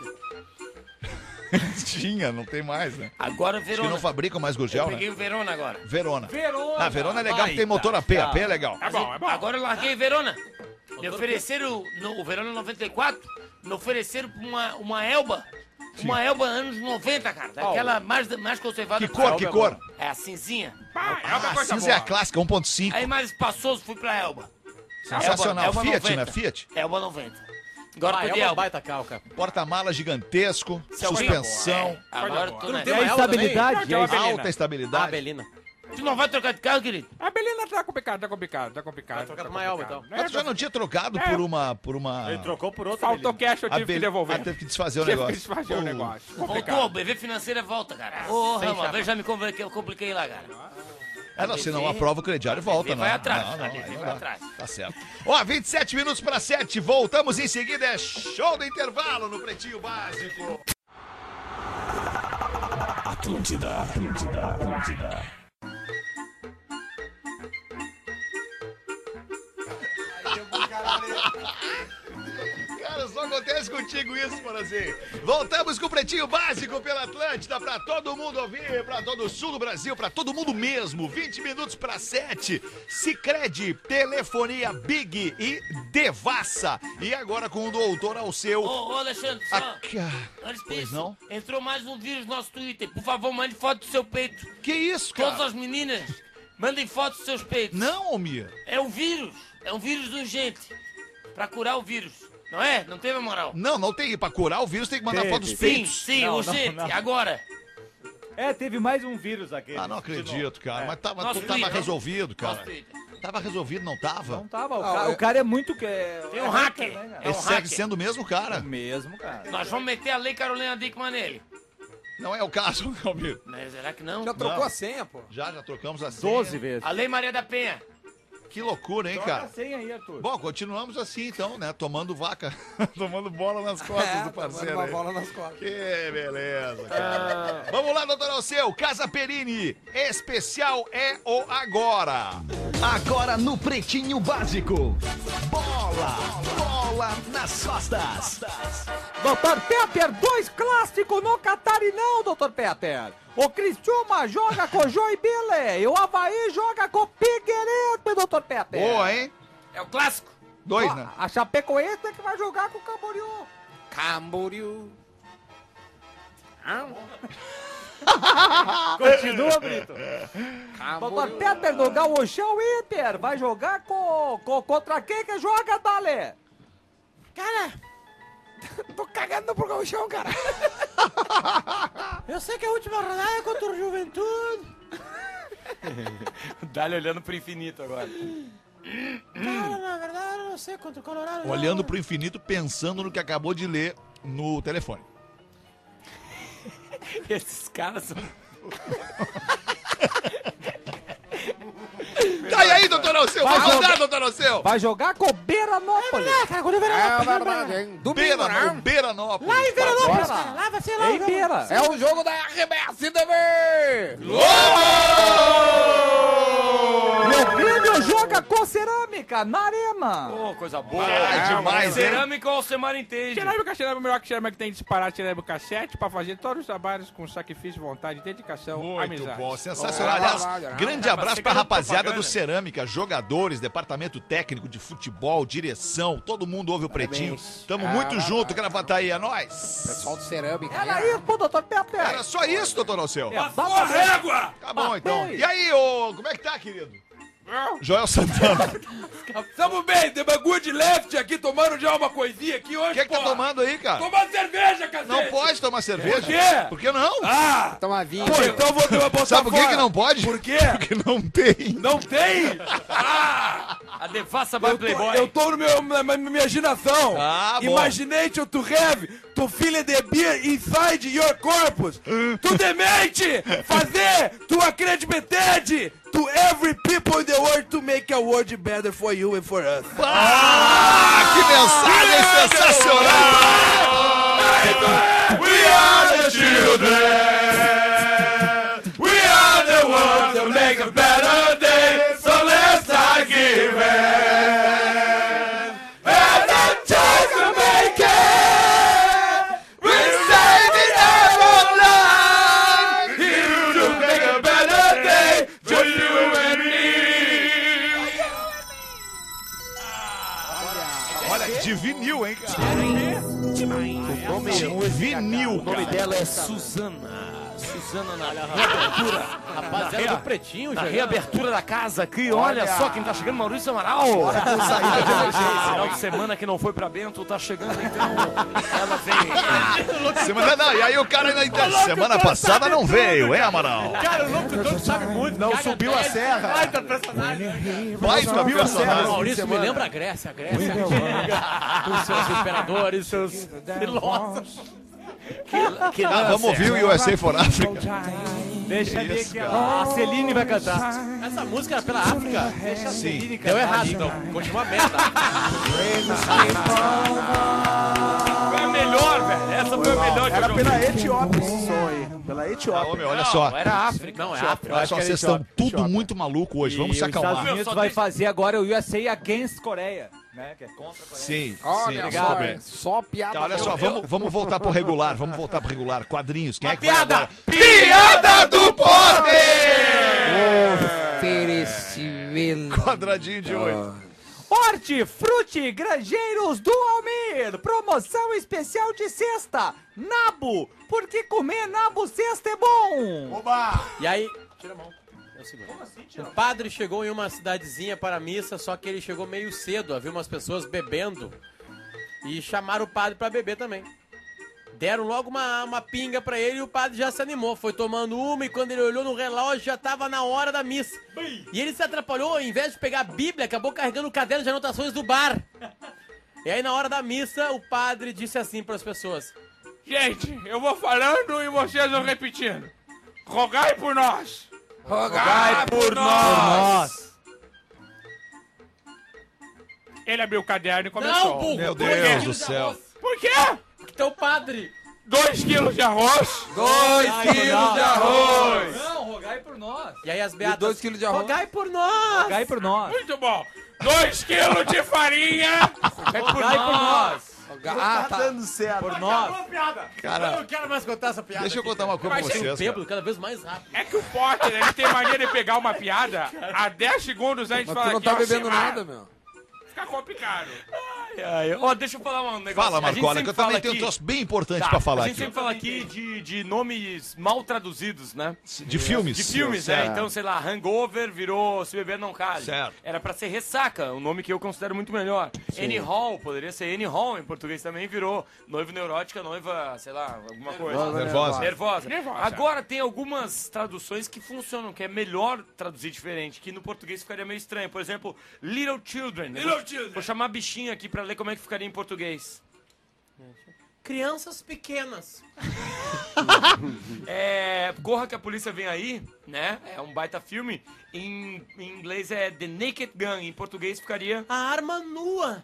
Tinha, não tem mais, né? Agora Acho que Verona. não fabricam mais Eu Gurgel, peguei né? o Verona agora. Verona. Verona. Ah, Verona é legal porque tem motor AP. AP é legal. É bom, é bom. Agora eu larguei Verona. Me ofereceram, o Verona 94, me ofereceram uma Elba Uma Elba anos 90, cara. Daquela mais conservada. Que cor? É a cinzinha. Elba é coisa Cinza é a boa. clássica, 1.5. Aí mais espaçoso fui pra Elba. Sensacional. Elba Fiat, 90. né? Fiat. Elba 90. Agora tô é de uma Elba. baita carro, cara. Porta-mala gigantesco, suspensão, Agora tô Tu não na tem E a uma Elba também? estabilidade, e a Não, Belina. alta estabilidade. Ah, Belina. Tu não vai trocar de carro, querido? A Belina tá complicado. Vai trocar por uma Elba, então. Mas tu já não tinha trocado por uma... Ele trocou por outra. Faltou cash, eu tive que devolver. Teve que desfazer o Tive que negócio. desfazer o negócio. Voltou, Complicado. BV Financeira volta, cara. Ô, Rama, eu já me compliquei lá, cara. Não, senão aprova o crediário e volta, vai não. atrás, Não, a BV aí não vai dá. atrás. Tá certo. Ó, 27 minutos para 7, voltamos em seguida, é show do intervalo no Pretinho Básico. Atlântida. Cara, só acontece contigo isso, Morazinho. Voltamos com o Pretinho Básico pela Atlântida, pra todo mundo ouvir, pra todo o sul do Brasil, pra todo mundo mesmo. 20 minutos para 7. Sicredi, telefonia Big e Devassa. E agora com o doutor Alceu. Ô, Alexandre, só. Antes Pois disso, não? entrou mais um vírus no nosso Twitter. Por favor, mande foto do seu peito. Que isso, cara? Todas as meninas, mandem fotos dos seus peitos. Não, Almir. É um vírus urgente. Pra curar o vírus. Não é? Não teve a moral? Não tem. Pra curar o vírus tem que mandar foto dos Sim, peitos. sim, Não, urgente. não. Agora. Teve mais um vírus aqui. Ah, não acredito, cara. Mas tava, Nosso tu tava Twitter. resolvido, cara. Nosso Twitter. Tava resolvido, não tava? Não tava. O cara é muito... Tem um hacker. Né, cara? É um Ele segue hacker. sendo o mesmo cara. É o mesmo, cara. Nós vamos meter a lei Carolina Dickmann nele. Não é o caso, Almir. Mas será que não? Já trocou Não. a senha, pô. Já trocamos a 12 vezes. A lei Maria da Penha. Que loucura, hein, Troca a cara? senha aí, Arthur. Bom, continuamos assim então, né? Tomando vaca, tomando bola nas costas do parceiro. Uma aí. bola nas costas. Que beleza, cara. Vamos lá, doutor Alceu. Casa Perini. Especial é o agora. Agora no Pretinho Básico. Bola nas costas. Doutor Peter, 2 clássicos no Catarinão, doutor Peter. O Criciúma joga com o Joinville e o Avaí joga com o Figueirense, doutor Peter. Boa, hein? É o clássico. 2, Ó, né? A Chapecoense é que vai jogar com o Camboriú. Camboriú. Continua, Brito. Doutor Peter do Gauchão Inter vai jogar contra quem que joga, Dale? Cara, tô cagando pro gauchão, cara. Eu sei que a última rodada é contra o Juventude. Dá-lhe olhando pro infinito agora. Cara, na verdade, eu não sei contra o Colorado. Olhando pro infinito, pensando no que acabou de ler no telefone. Esses caras são... Tá aí, doutor Alceu. Vai Vamos jogar. lá, doutor Alceu. Vai jogar com o Beranópolis. Cara, quando eu É verdade, hein? Domingo, né? Beiranópolis. Lá em Veranópolis, Bora. cara. Lá vai ser lá. Em Beira. É o jogo da RBS TV! E o Grêmio joga com Cerâmica na Arena. Pô, coisa boa. demais, hein? Cerâmica ou semana entende. Cerâmica é o melhor que cerâmica tem disparado cerâmica 7 pra fazer todos os trabalhos com sacrifício, vontade, dedicação, Muito amizade. bom, sensacional. Aliás, grande abraço pra garoto rapaziada propaganda. do Cerâmica, jogadores, departamento técnico de futebol, direção, todo mundo ouve o Pretinho. Tamo muito junto, Gravataí, é nóis. Pessoal do Cerâmica. Era isso, pô, doutor Peter. Era só isso, doutor Alceu? Sua régua! Tá bom, então. bem. E aí, ô, como é que tá, querido? Joel Santana. Tamo bem, tem bagulho de left aqui, tomando já uma coisinha aqui hoje, O que é que tá porra. tomando aí, cara? Tomando cerveja, cacete! Não pode tomar cerveja. Por quê? Por que não? Ah! Toma vinho. Pô, então vou botar Sabe por que fora. que não pode? Por quê? Porque não tem. Não tem? Ah! A devassa vai Playboy. Eu tô no na minha imaginação. Ah, bom. Imagination to have, to feel the beer inside your corpus. To demente, fazer tua credibilidade to every people in the world to make a world better for you and for us. Ah, que mensagem sensacional! We are the children. We are the ones that make a better day. So let's start giving. And a chance to make it. We're saving our life. Here to make a better day. Just you and me. Olha, de vinil, hein, cara? Vinil. O nome dela é Suzana. Suzana na reabertura. Rapaziada do Pretinho, Na já. reabertura da casa aqui, olha só quem tá chegando, Maurício Amaral. Final de semana que não foi pra Bento, tá chegando então. Ela vem. Semana não, e aí o cara ainda. Semana passada não veio, hein, Amaral? Cara, o locutor sabe muito. Não subiu a serra. Baita personagem. Mais uma personagem. Maurício me lembra a Grécia antiga, com seus imperadores, seus filósofos. Vamos ouvir o USA for Africa. Deixa ali que a Celine vai cantar. Essa música era pela África? Deixa a Celine Deu cantar. errado, então. Continua merda. Foi a melhor, velho. Essa foi a melhor que Era eu pela joguei. Etiópia esse som aí. Pela Etiópia. Homem, olha só. Era África. Não, é África. Olha só, vocês estão tudo muito maluco hoje. Vamos se E os Estados acalmar. Unidos vai fazer agora o USA Against Coreia, né? Que é contra a Coreia. Sim, Olha sim. só, bem. só piada. Tá, olha só, vamos voltar pro regular. Vamos voltar pro regular. Quadrinhos. Quem é que piada! vai agora? Piada do Poder! Oferecimento. Quadradinho de hoje. Hortifruti Granjeiros do Almir, promoção especial de sexta, nabo, porque comer nabo sexta é bom. Oba! E aí... Tira a mão. É o segundo. O padre chegou em uma cidadezinha para a missa, só que ele chegou meio cedo. Havia umas pessoas bebendo e chamaram o padre para beber também. Deram logo uma pinga pra ele e o padre já se animou. Foi tomando uma e quando ele olhou no relógio já tava na hora da missa. E ele se atrapalhou, ao invés de pegar a Bíblia, acabou carregando o caderno de anotações do bar. E aí na hora da missa o padre disse assim para as pessoas: Gente, eu vou falando e vocês vão repetindo. Rogai por nós. Rogai por nós. Ele abriu o caderno e começou. Não, burro! Meu Por Deus quê? do céu. Por quê? Porque teu padre... 2 quilos de arroz. 2 quilos de arroz. Não, rogai por nós. E aí as E beatas... 2 quilos de arroz. Rogai por nós! Rogai por nós. Muito bom. 2 quilos de farinha. Rogai por nós. Ah, tá dando certo. Por nós. Cara, Eu não quero mais contar essa piada. deixa eu aqui, contar uma coisa pra Mas vocês. bêbado cara. cada vez mais rápido. É que o Potter, ele tem mania de pegar uma piada a 10 segundos antes de Mas falar tu não que tá ó, bebendo Semar, nada, meu. Fica complicado. Ó, deixa eu falar um negócio. Fala, A gente Marcola, sempre que eu também fala tenho um aqui- troço bem importante Tá, pra falar a gente aqui. sempre fala aqui de nomes mal traduzidos, né? De filmes. De filmes, né? Então, sei lá, Hangover virou Se Beber Não Cale. Certo. Era pra ser Ressaca, um nome que eu considero muito melhor. Annie Hall, poderia ser Annie Hall, em português também virou Noiva Neurótica, Noiva, sei lá, alguma coisa. Nervosa. Nervosa. Agora tem algumas traduções que funcionam, que é melhor traduzir diferente, que no português ficaria meio estranho. Por exemplo, Little Children. Vou chamar bichinho aqui pra ler como é que ficaria em português. Crianças pequenas. Corra que a polícia vem aí, né? É um baita filme. Em inglês é The Naked Gun. Em português ficaria... A arma nua.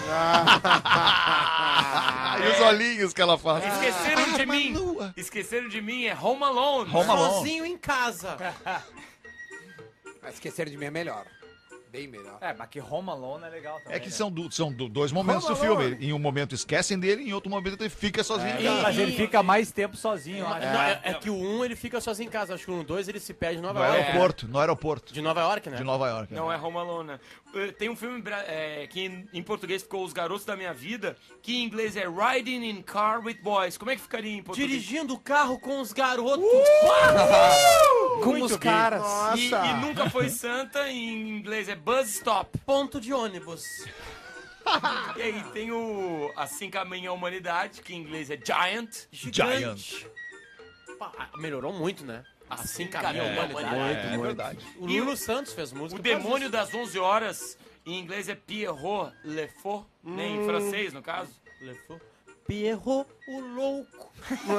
E os olhinhos que ela faz. Esqueceram de mim. Esqueceram de mim é Home Alone. Home Alone. Sozinho em casa. Mas esqueceram de mim é melhor. Bem melhor. É, mas que Home Alone é legal também. É que são dois momentos do filme. Em um momento esquecem dele, em outro momento ele fica sozinho em casa. Mas ele fica mais tempo sozinho. eu acho. É que o 1 ele fica sozinho em casa. Acho que no 2 ele se perde em Nova No York. aeroporto, no aeroporto De Nova York, né? de Nova York. Não é Home Alone, né? Tem um filme que em português ficou Os Garotos da Minha Vida, que em inglês é Riding in Car with Boys. Como é que ficaria em português? Dirigindo o carro com os garotos. Com Muito os bem. caras. E Nunca Foi Santa, em inglês é Bus Stop. Ponto de ônibus. E aí tem o Assim Caminha a Humanidade, que em inglês é Giant. Gigante. Pá, melhorou muito, né? Assim caminha a humanidade. É verdade. O Lulu Santos fez música. O Demônio das 11 Horas, em inglês é Pierrot Le Faux, né? Em francês, no caso. Le Faux. Pierrot, o louco.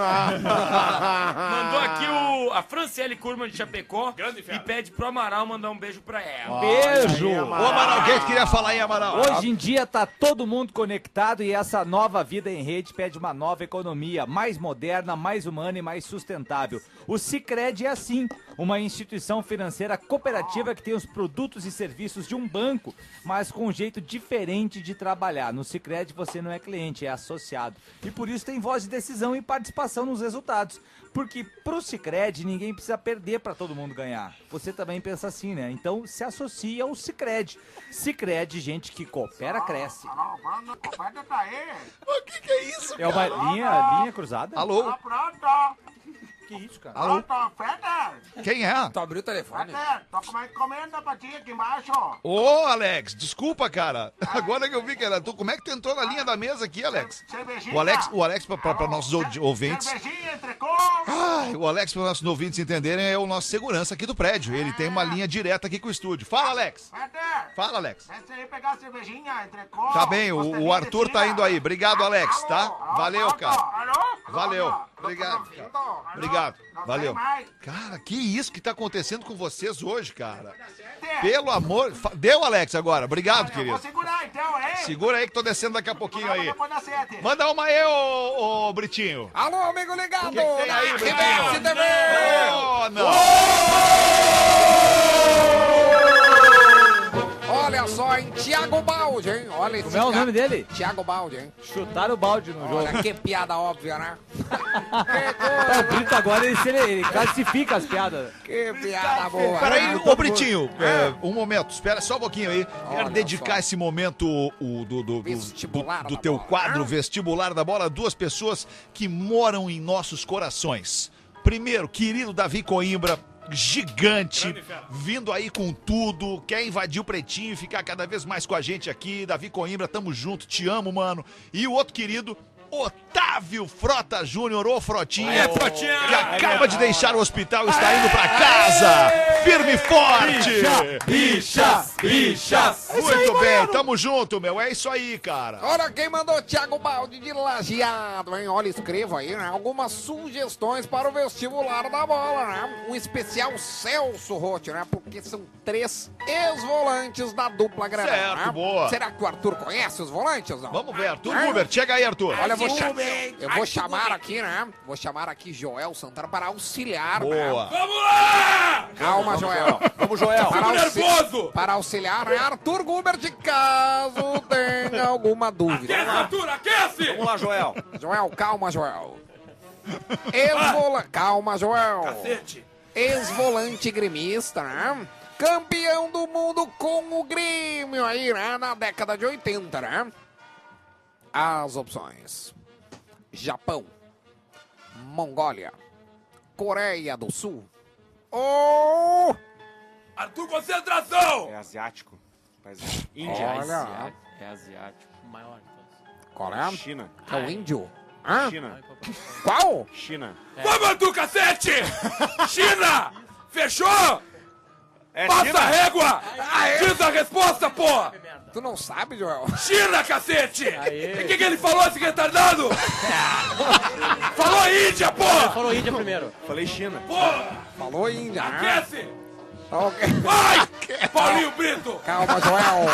Mandou aqui a Franciele Kurman de Chapecó e pede pro Amaral mandar um beijo pra ela. Beijo! Ô, Amaral, o que tu queria falar aí, Amaral? Hoje em dia tá todo mundo conectado e essa nova vida em rede pede uma nova economia, mais moderna, mais humana e mais sustentável. O Sicredi é assim, uma instituição financeira cooperativa que tem os produtos e serviços de um banco, mas com um jeito diferente de trabalhar. No Sicredi você não é cliente, é associado. E por isso tem tem voz de decisão e participação nos resultados. Porque pro Sicredi ninguém precisa perder para todo mundo ganhar. Você também pensa assim, né? Então se associa ao Sicredi. Sicredi, gente que coopera, cresce. O que é isso, É uma linha cruzada? Alô? Que isso, cara? Alô? Quem é? Tu abriu o telefone. Tô com uma encomenda pra ti aqui embaixo. Ô, Alex, desculpa, cara. Agora que eu vi que era tu, como é que tu entrou na linha da mesa aqui, Alex? Cervejinha. O Alex pra nossos ouvintes... Cervejinha, entrecô. O Alex, para os nossos ouvintes entenderem, é o nosso segurança aqui do prédio. Ele tem uma linha direta aqui com o estúdio. Fala, Alex. Fala, Alex. Desce aí pegar a cervejinha, entrecô. Tá bem, o Arthur tá indo aí. Obrigado, Alex, tá? Valeu, cara. Valeu. Obrigado, cara. Obrigado. Valeu. Cara, que isso que tá acontecendo com vocês hoje, cara? Pelo amor... Deu, Alex, agora. Obrigado, querido. Vou segurar então, hein? Segura aí que tô descendo daqui a pouquinho aí. Manda uma aí, ô Britinho. Alô, amigo ligado. O que tem aí, Britinho? RBS TV. Oh, não. Olha só, hein? Thiago Baldi, hein? Olha esse Como é o nome dele? Thiago Baldi, hein? Chutaram o balde no jogo. Olha que piada óbvia, né? O Brito agora ele classifica as piadas. Que piada boa. Peraí, ô Britinho, um momento, espera só um pouquinho aí. Quero dedicar esse momento do teu quadro Vestibular da Bola a duas pessoas que moram em nossos corações. Primeiro, querido Davi Coimbra, gigante, vindo aí com tudo, quer invadir o Pretinho e ficar cada vez mais com a gente aqui. Davi Coimbra, tamo junto, te amo, mano. E o outro querido, Otávio Frota Júnior, ô Frotinha, que acaba de deixar o hospital e está indo pra casa, firme e forte. Bichas. Muito bem, tamo junto, meu, é isso aí, cara. Olha quem mandou Thiago Baldi de Lajeado, hein? Olha, escreva aí, né? Algumas sugestões para o vestibular da bola, né? Um especial Celso Rotti, né? Porque são 3 ex-volantes da dupla Granal. Certo, né? boa. Será que o Arthur conhece os volantes? Não? Vamos ver, Arthur Gubert, chega aí, Arthur. Olha, eu vou chamar aqui, né? Vou chamar aqui Joel Santana para auxiliar. Boa. Né? Vamos lá! Calma, Joel. Vamos, Joel. Fico nervoso! Para auxiliar, né? Arthur Gubert, caso tenha alguma dúvida. Aquece, Arthur, aquece! Vamos lá, Joel. Joel, calma, Joel. Calma, Joel. Cacete! Ex-volante gremista, né? Campeão do mundo com o Grêmio aí, né? Na década de 80, né? As opções: Japão, Mongólia, Coreia do Sul ou... Arthur, concentração! É asiático. Índia. Olha. É asiático. Maior. Qual é? China. É o índio? Hã? China. Qual? China. Vamos, Arthur, cacete! China! Fechou? Passa China? a régua! Diz a resposta, porra! Tu não sabe, Joel? China, cacete! O que ele falou, esse retardado? Falou Índia, porra! Falou Índia primeiro. Falei China. Porra! Falou Índia. né? Aquece! Ok. Vai! Paulinho Brito! Calma, Joel.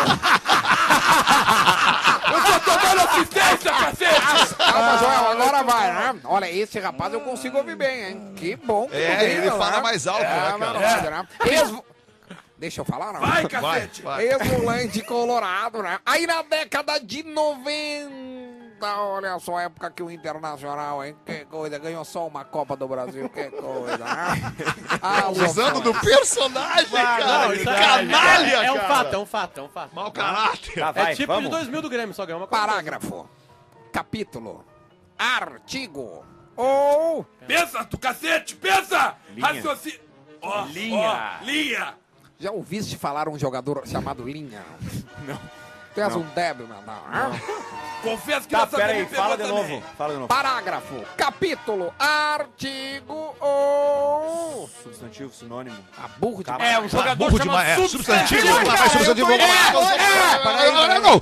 Eu tô tomando assistência, cacete! Calma, Joel, agora vai, né? Olha, esse rapaz eu consigo ouvir bem, hein? Que bom que tu Ele grita, fala né? mais alto, né, cara? Verdade, né? Deixa eu falar, não? Vai, cacete! Vai. Ex-volante colorado, né? Aí na década de 90, olha só a época que o Internacional, hein? Que coisa, ganhou só uma Copa do Brasil, que coisa, né? Usando do personagem, cara. não, Que isso aí canalha, é um cara. fato, é um fato, é um fato. Mau caráter. Tá, vai, É tipo vamos. de 2000 do Grêmio, só ganhou uma coisa. Parágrafo, capítulo, artigo ou... Pensa, tu cacete, pensa! Linha. Raciocínio! Ó, Linha. ó, linha! Já ouviste falar um jogador chamado Linha? Não. Tu és um débil, meu não. Confesso que Tá, nessa pera me aí, pegou fala de também. novo. Fala de novo. Parágrafo, capítulo, artigo ou... Substantivo, sinônimo. A burro de Tá. É, um jogador Burro chama demais. substantivo. Substantivo. Vai, substantivo. Gol!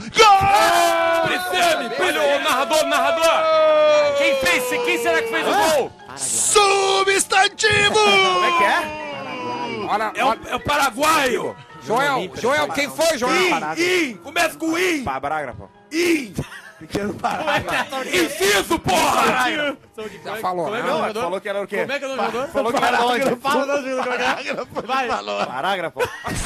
Olha o narrador. Quem será que fez o gol? Substantivo! Como é que é? Olha, É o paraguaio! Joel, quem foi, Joel? In! Começa com in! Parágrafo. In! Pequeno parágrafo. Inciso, porra! Já falou, Como é né? que é o jogador? Falou que era o quê? Como é que é o jogador? Falou que era onde? Fala do jogador, como é que é? Vai. Parágrafo.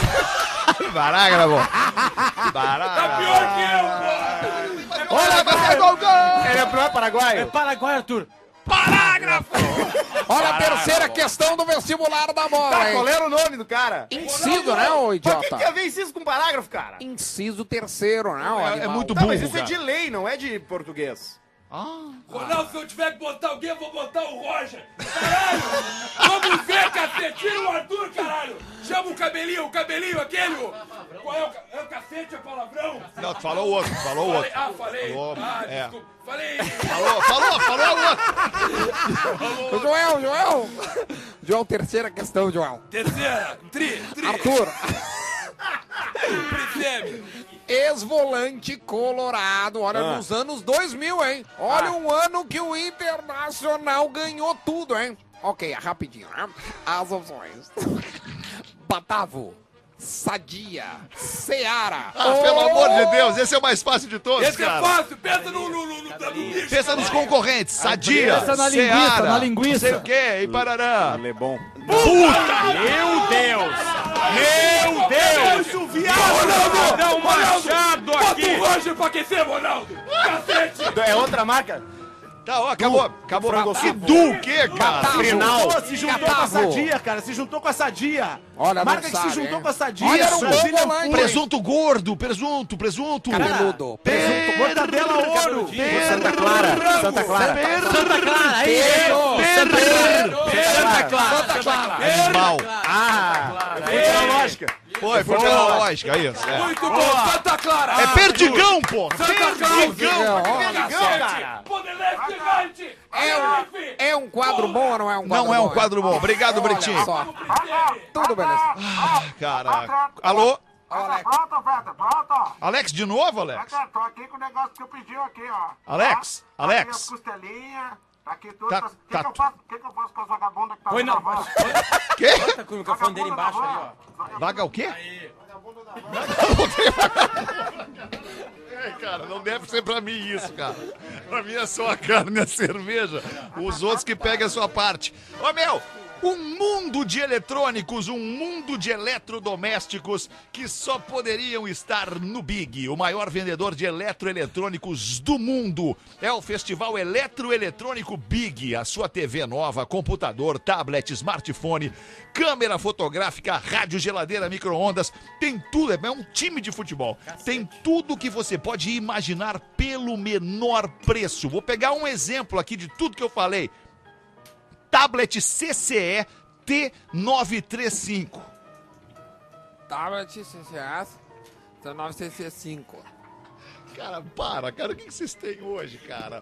Parágrafo. Tá pior que eu, porra! Olha, gol, gol! Ele é pro paraguaio? É Paraguai, Arthur. Parágrafo! Olha a terceira questão do vestibular da bola, Tá, hein? qual era o nome do cara? Inciso, né, ô Mas o que idiota? tem a ver inciso com parágrafo, cara? Inciso terceiro, né, ô animal? muito Tá, burro, mas isso é cara. de lei, não é de português. Ronaldo, se eu tiver que botar alguém, eu vou botar o Roger. Caralho! Vamos ver, cacete! Tira o Arthur, caralho! Chama o cabelinho aquele! Qual é o cacete, é palavrão? Não, tu falou outro, falou outro. Falei. Falou, é. Desculpa. Falei. Falou outro. Joel, terceira questão, Joel. Terceira. Tri. Arthur. Prefere. Ex-volante colorado, olha, nos anos 2000, hein? Olha um ano que o Internacional ganhou tudo, hein? Ok, rapidinho, né? As opções. Batavo, Sadia, Seara. Pelo amor de Deus, esse é o mais fácil de todos, Esse cara. é fácil. Pensa no bicho. Pensa nos concorrentes. Sadia, Pensa na linguiça, Seara, na linguiça. não sei o quê, e parará. Lebon. Meu Deus! Ronaldo! Dá um machado Bota aqui! o Roger pra aquecer, Ronaldo! Cacete! É outra marca? Tá, ó, acabou. frango Que suco. o quê, cara? Se juntou com a Sadia, cara. Se juntou com a Sadia. Olha, não Marca que sabe, se juntou hein? com a Sadia. Olha, era um bom Brasília volante, Foods. Presunto gordo, presunto. Cabeludo. Presunto, mortadela ouro. Santa Clara. Santa Clara, aí! Santa Clara! Animal. Foi pela lógica. Foi pela lógica, isso. É. Muito bom! Santa Clara! É Perdigão, pô. Santa Clara! Perdigão, cara. Poderless gigante! É um quadro bom ou não é um quadro bom? Não é um quadro bom. Obrigado, Olha Britinho. só. Tudo beleza. Cara. Alô? Pronto, Feta, pronto. Alex de novo, Alex? Tô aqui com o negócio que eu pedi aqui, ó. Alex? Tá? Alex? Aqui as costelinhas, tá aqui tudo. Tá- O que, tá que eu faço? O que eu faço com as vagabundas que tá Põe na na... van? Quê? Bota com o microfone dele embaixo ali, ó. Vaga o quê? Cara, não deve ser pra mim isso, cara. Pra mim é só a carne e a cerveja. Os outros que pegam a sua parte. Ô, meu, um mundo de eletrônicos, um mundo de eletrodomésticos que só poderiam estar no Big, o maior vendedor de eletroeletrônicos do mundo. É o Festival Eletroeletrônico Big. A sua TV nova, computador, tablet, smartphone, câmera fotográfica, rádio, geladeira, micro-ondas, tem tudo, é um time de futebol. Tem tudo que você pode imaginar pelo menor preço. Vou pegar um exemplo aqui de tudo que eu falei. Tablet CCE T935. Tablet CCS 1965. Cara, cara, o que vocês têm hoje, cara?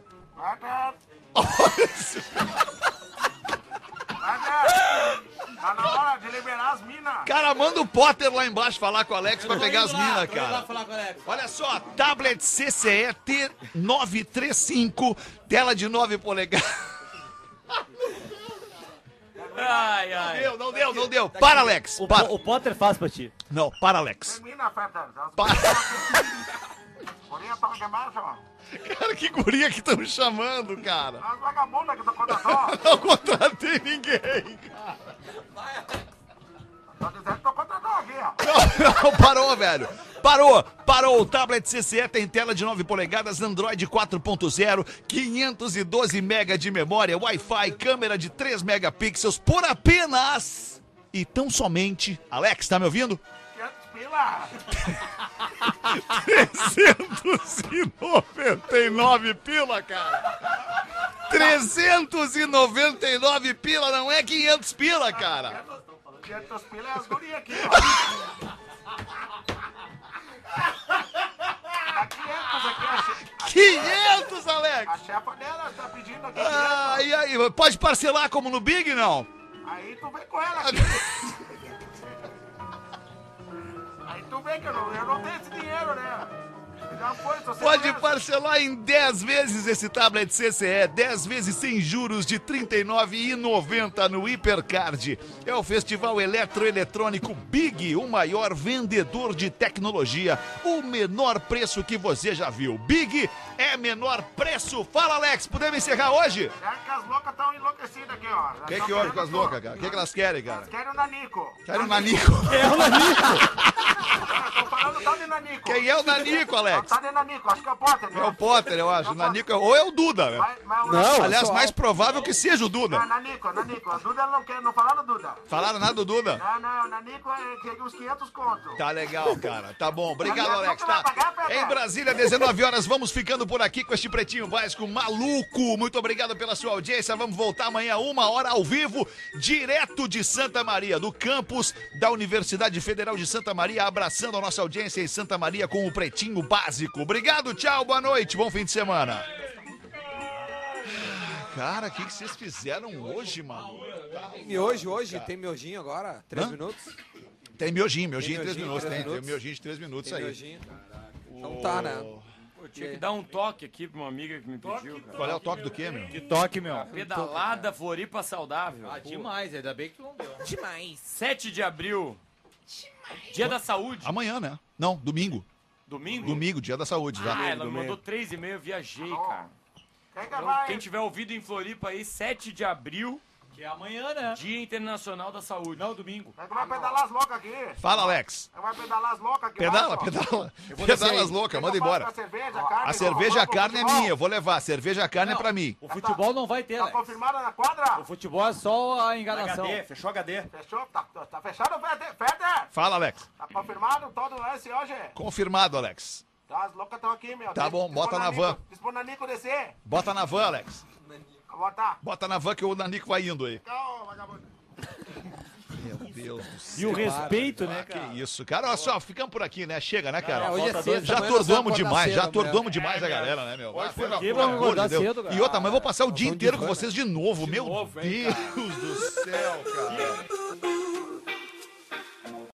Tá na hora de liberar as minas. Cara, manda o Potter lá embaixo falar com o Alex pra pegar as minas, cara. falar com o Alex. Olha só, tablet CCE T935, tela de 9 polegadas. Não deu. Para, Alex. Para. O Potter faz pra ti. Não, para, Alex. Mina, Feta. Para. Gurinha tá aqui embaixo, ó. Cara, que guria que estão chamando, cara. As vagabundas que tô contratando. Não contratei ninguém, cara. Tô dizendo que tô contratando aqui, ó. Não, parou, velho. Parou. O tablet CCE tem tela de 9 polegadas, Android 4.0, 512 MB de memória, Wi-Fi, câmera de 3 megapixels por apenas e tão somente... Alex, tá me ouvindo? 500 pila. 399 pila, cara. 399 pila, não é 500 pila, cara. 500 pila é as gurias aqui, ó. Tá 500 aqui, a 500, Alex. A chefa dela tá pedindo aqui. E aí, pode parcelar como no Big, não? Aí tu vem com ela aqui. Aí tu vem que eu não tenho esse dinheiro, né? Já foi, se você Pode conhece. parcelar em 10 vezes esse tablet CCE, 10 vezes sem juros de R$ 39,90 no Hipercard. É o Festival Eletroeletrônico Big, o maior vendedor de tecnologia, o menor preço que você já viu. Big é menor preço. Fala, Alex, podemos encerrar hoje? É que as loucas estão enlouquecidas aqui, ó. O que houve com as loucas, cara? O que elas querem, cara? Querem o nanico. Querem um nanico. É o Nanico. Tô falando tal de Nanico. Quem é o Nanico, Alex? Tal de Nanico, acho que é o Potter, né? É o Potter, eu acho. O Nanico ou é o Duda, né? Não, aliás, mais provável que seja o Duda. Não, Nanico. O Duda não falaram Duda. Falaram nada do Duda? Não, o Nanico quer uns 500 conto. Tá legal, cara. Tá bom. Obrigado, Aliás, Alex. não vai Tá. pagar, Pedro? Em Brasília, 19 horas, vamos ficando por aqui com este Pretinho Básico maluco. Muito obrigado pela sua audiência. Vamos voltar amanhã, 1h, ao vivo, direto de Santa Maria, do campus da Universidade Federal de Santa Maria, abraçando a nossa audiência em Santa Maria com o Pretinho Básico. Obrigado, tchau, boa noite, bom fim de semana. Cara, o que vocês fizeram hoje, mano? E hoje tem miojinho agora? 3 minutos? Tem miojinho em 3 miojinho, minutos. 3 Tem minutos. miojinho de 3 minutos Tem aí. miojinho? Então tá, né? Eu tinha que dar um toque aqui pra uma amiga que me pediu, cara. Qual é o toque do quê, meu? Que toque, meu. Pedalada Floripa Saudável. Ah, demais, ainda bem que tu não deu. Demais. 7 de abril. Dia da Saúde. Amanhã, né? Não, domingo. Domingo? Domingo, dia da saúde. Já. Ah, ela me mandou 3,5, eu viajei, cara. Então, quem tiver ouvido em Floripa aí, 7 de abril. Que é amanhã, né? Dia Internacional da Saúde. Não, domingo. É que vai pedalar as loucas aqui. Fala, Alex. Vai pedalar as loucas aqui. Pedala. Pedala as loucas, manda embora. A cerveja e a carne é minha, eu vou levar. A cerveja e a carne é pra mim. O futebol não vai ter, Tá Alex. confirmada na quadra? O futebol é só a enganação. Fechou HD. Fechou? Tá fechado, Feder? Fala, Alex. Tá confirmado todo o lance hoje? Confirmado, Alex. Tá, as loucas estão aqui, meu. Tá bom, bota na van. Dispõe o Nanico descer. Bota na van, Alex. Vou botar. Bota na van que o Nanico vai indo aí. Calma, vagabundo. Meu Deus do céu. E o respeito, né, cara? Que isso, cara. Olha só, ficamos por aqui, né? Chega, né, cara? Hoje é sexta, Já amanhã nós vamos atordamos acordar demais, cedo, já amanhã. atordamos demais a galera, né, meu? Hoje foi Pelo que amor vamos acordar de Deus. cedo, cara. E outra, mas eu vou passar o dia Vamos de inteiro com van, vocês de novo. Meu novo, hein, Deus do céu, cara.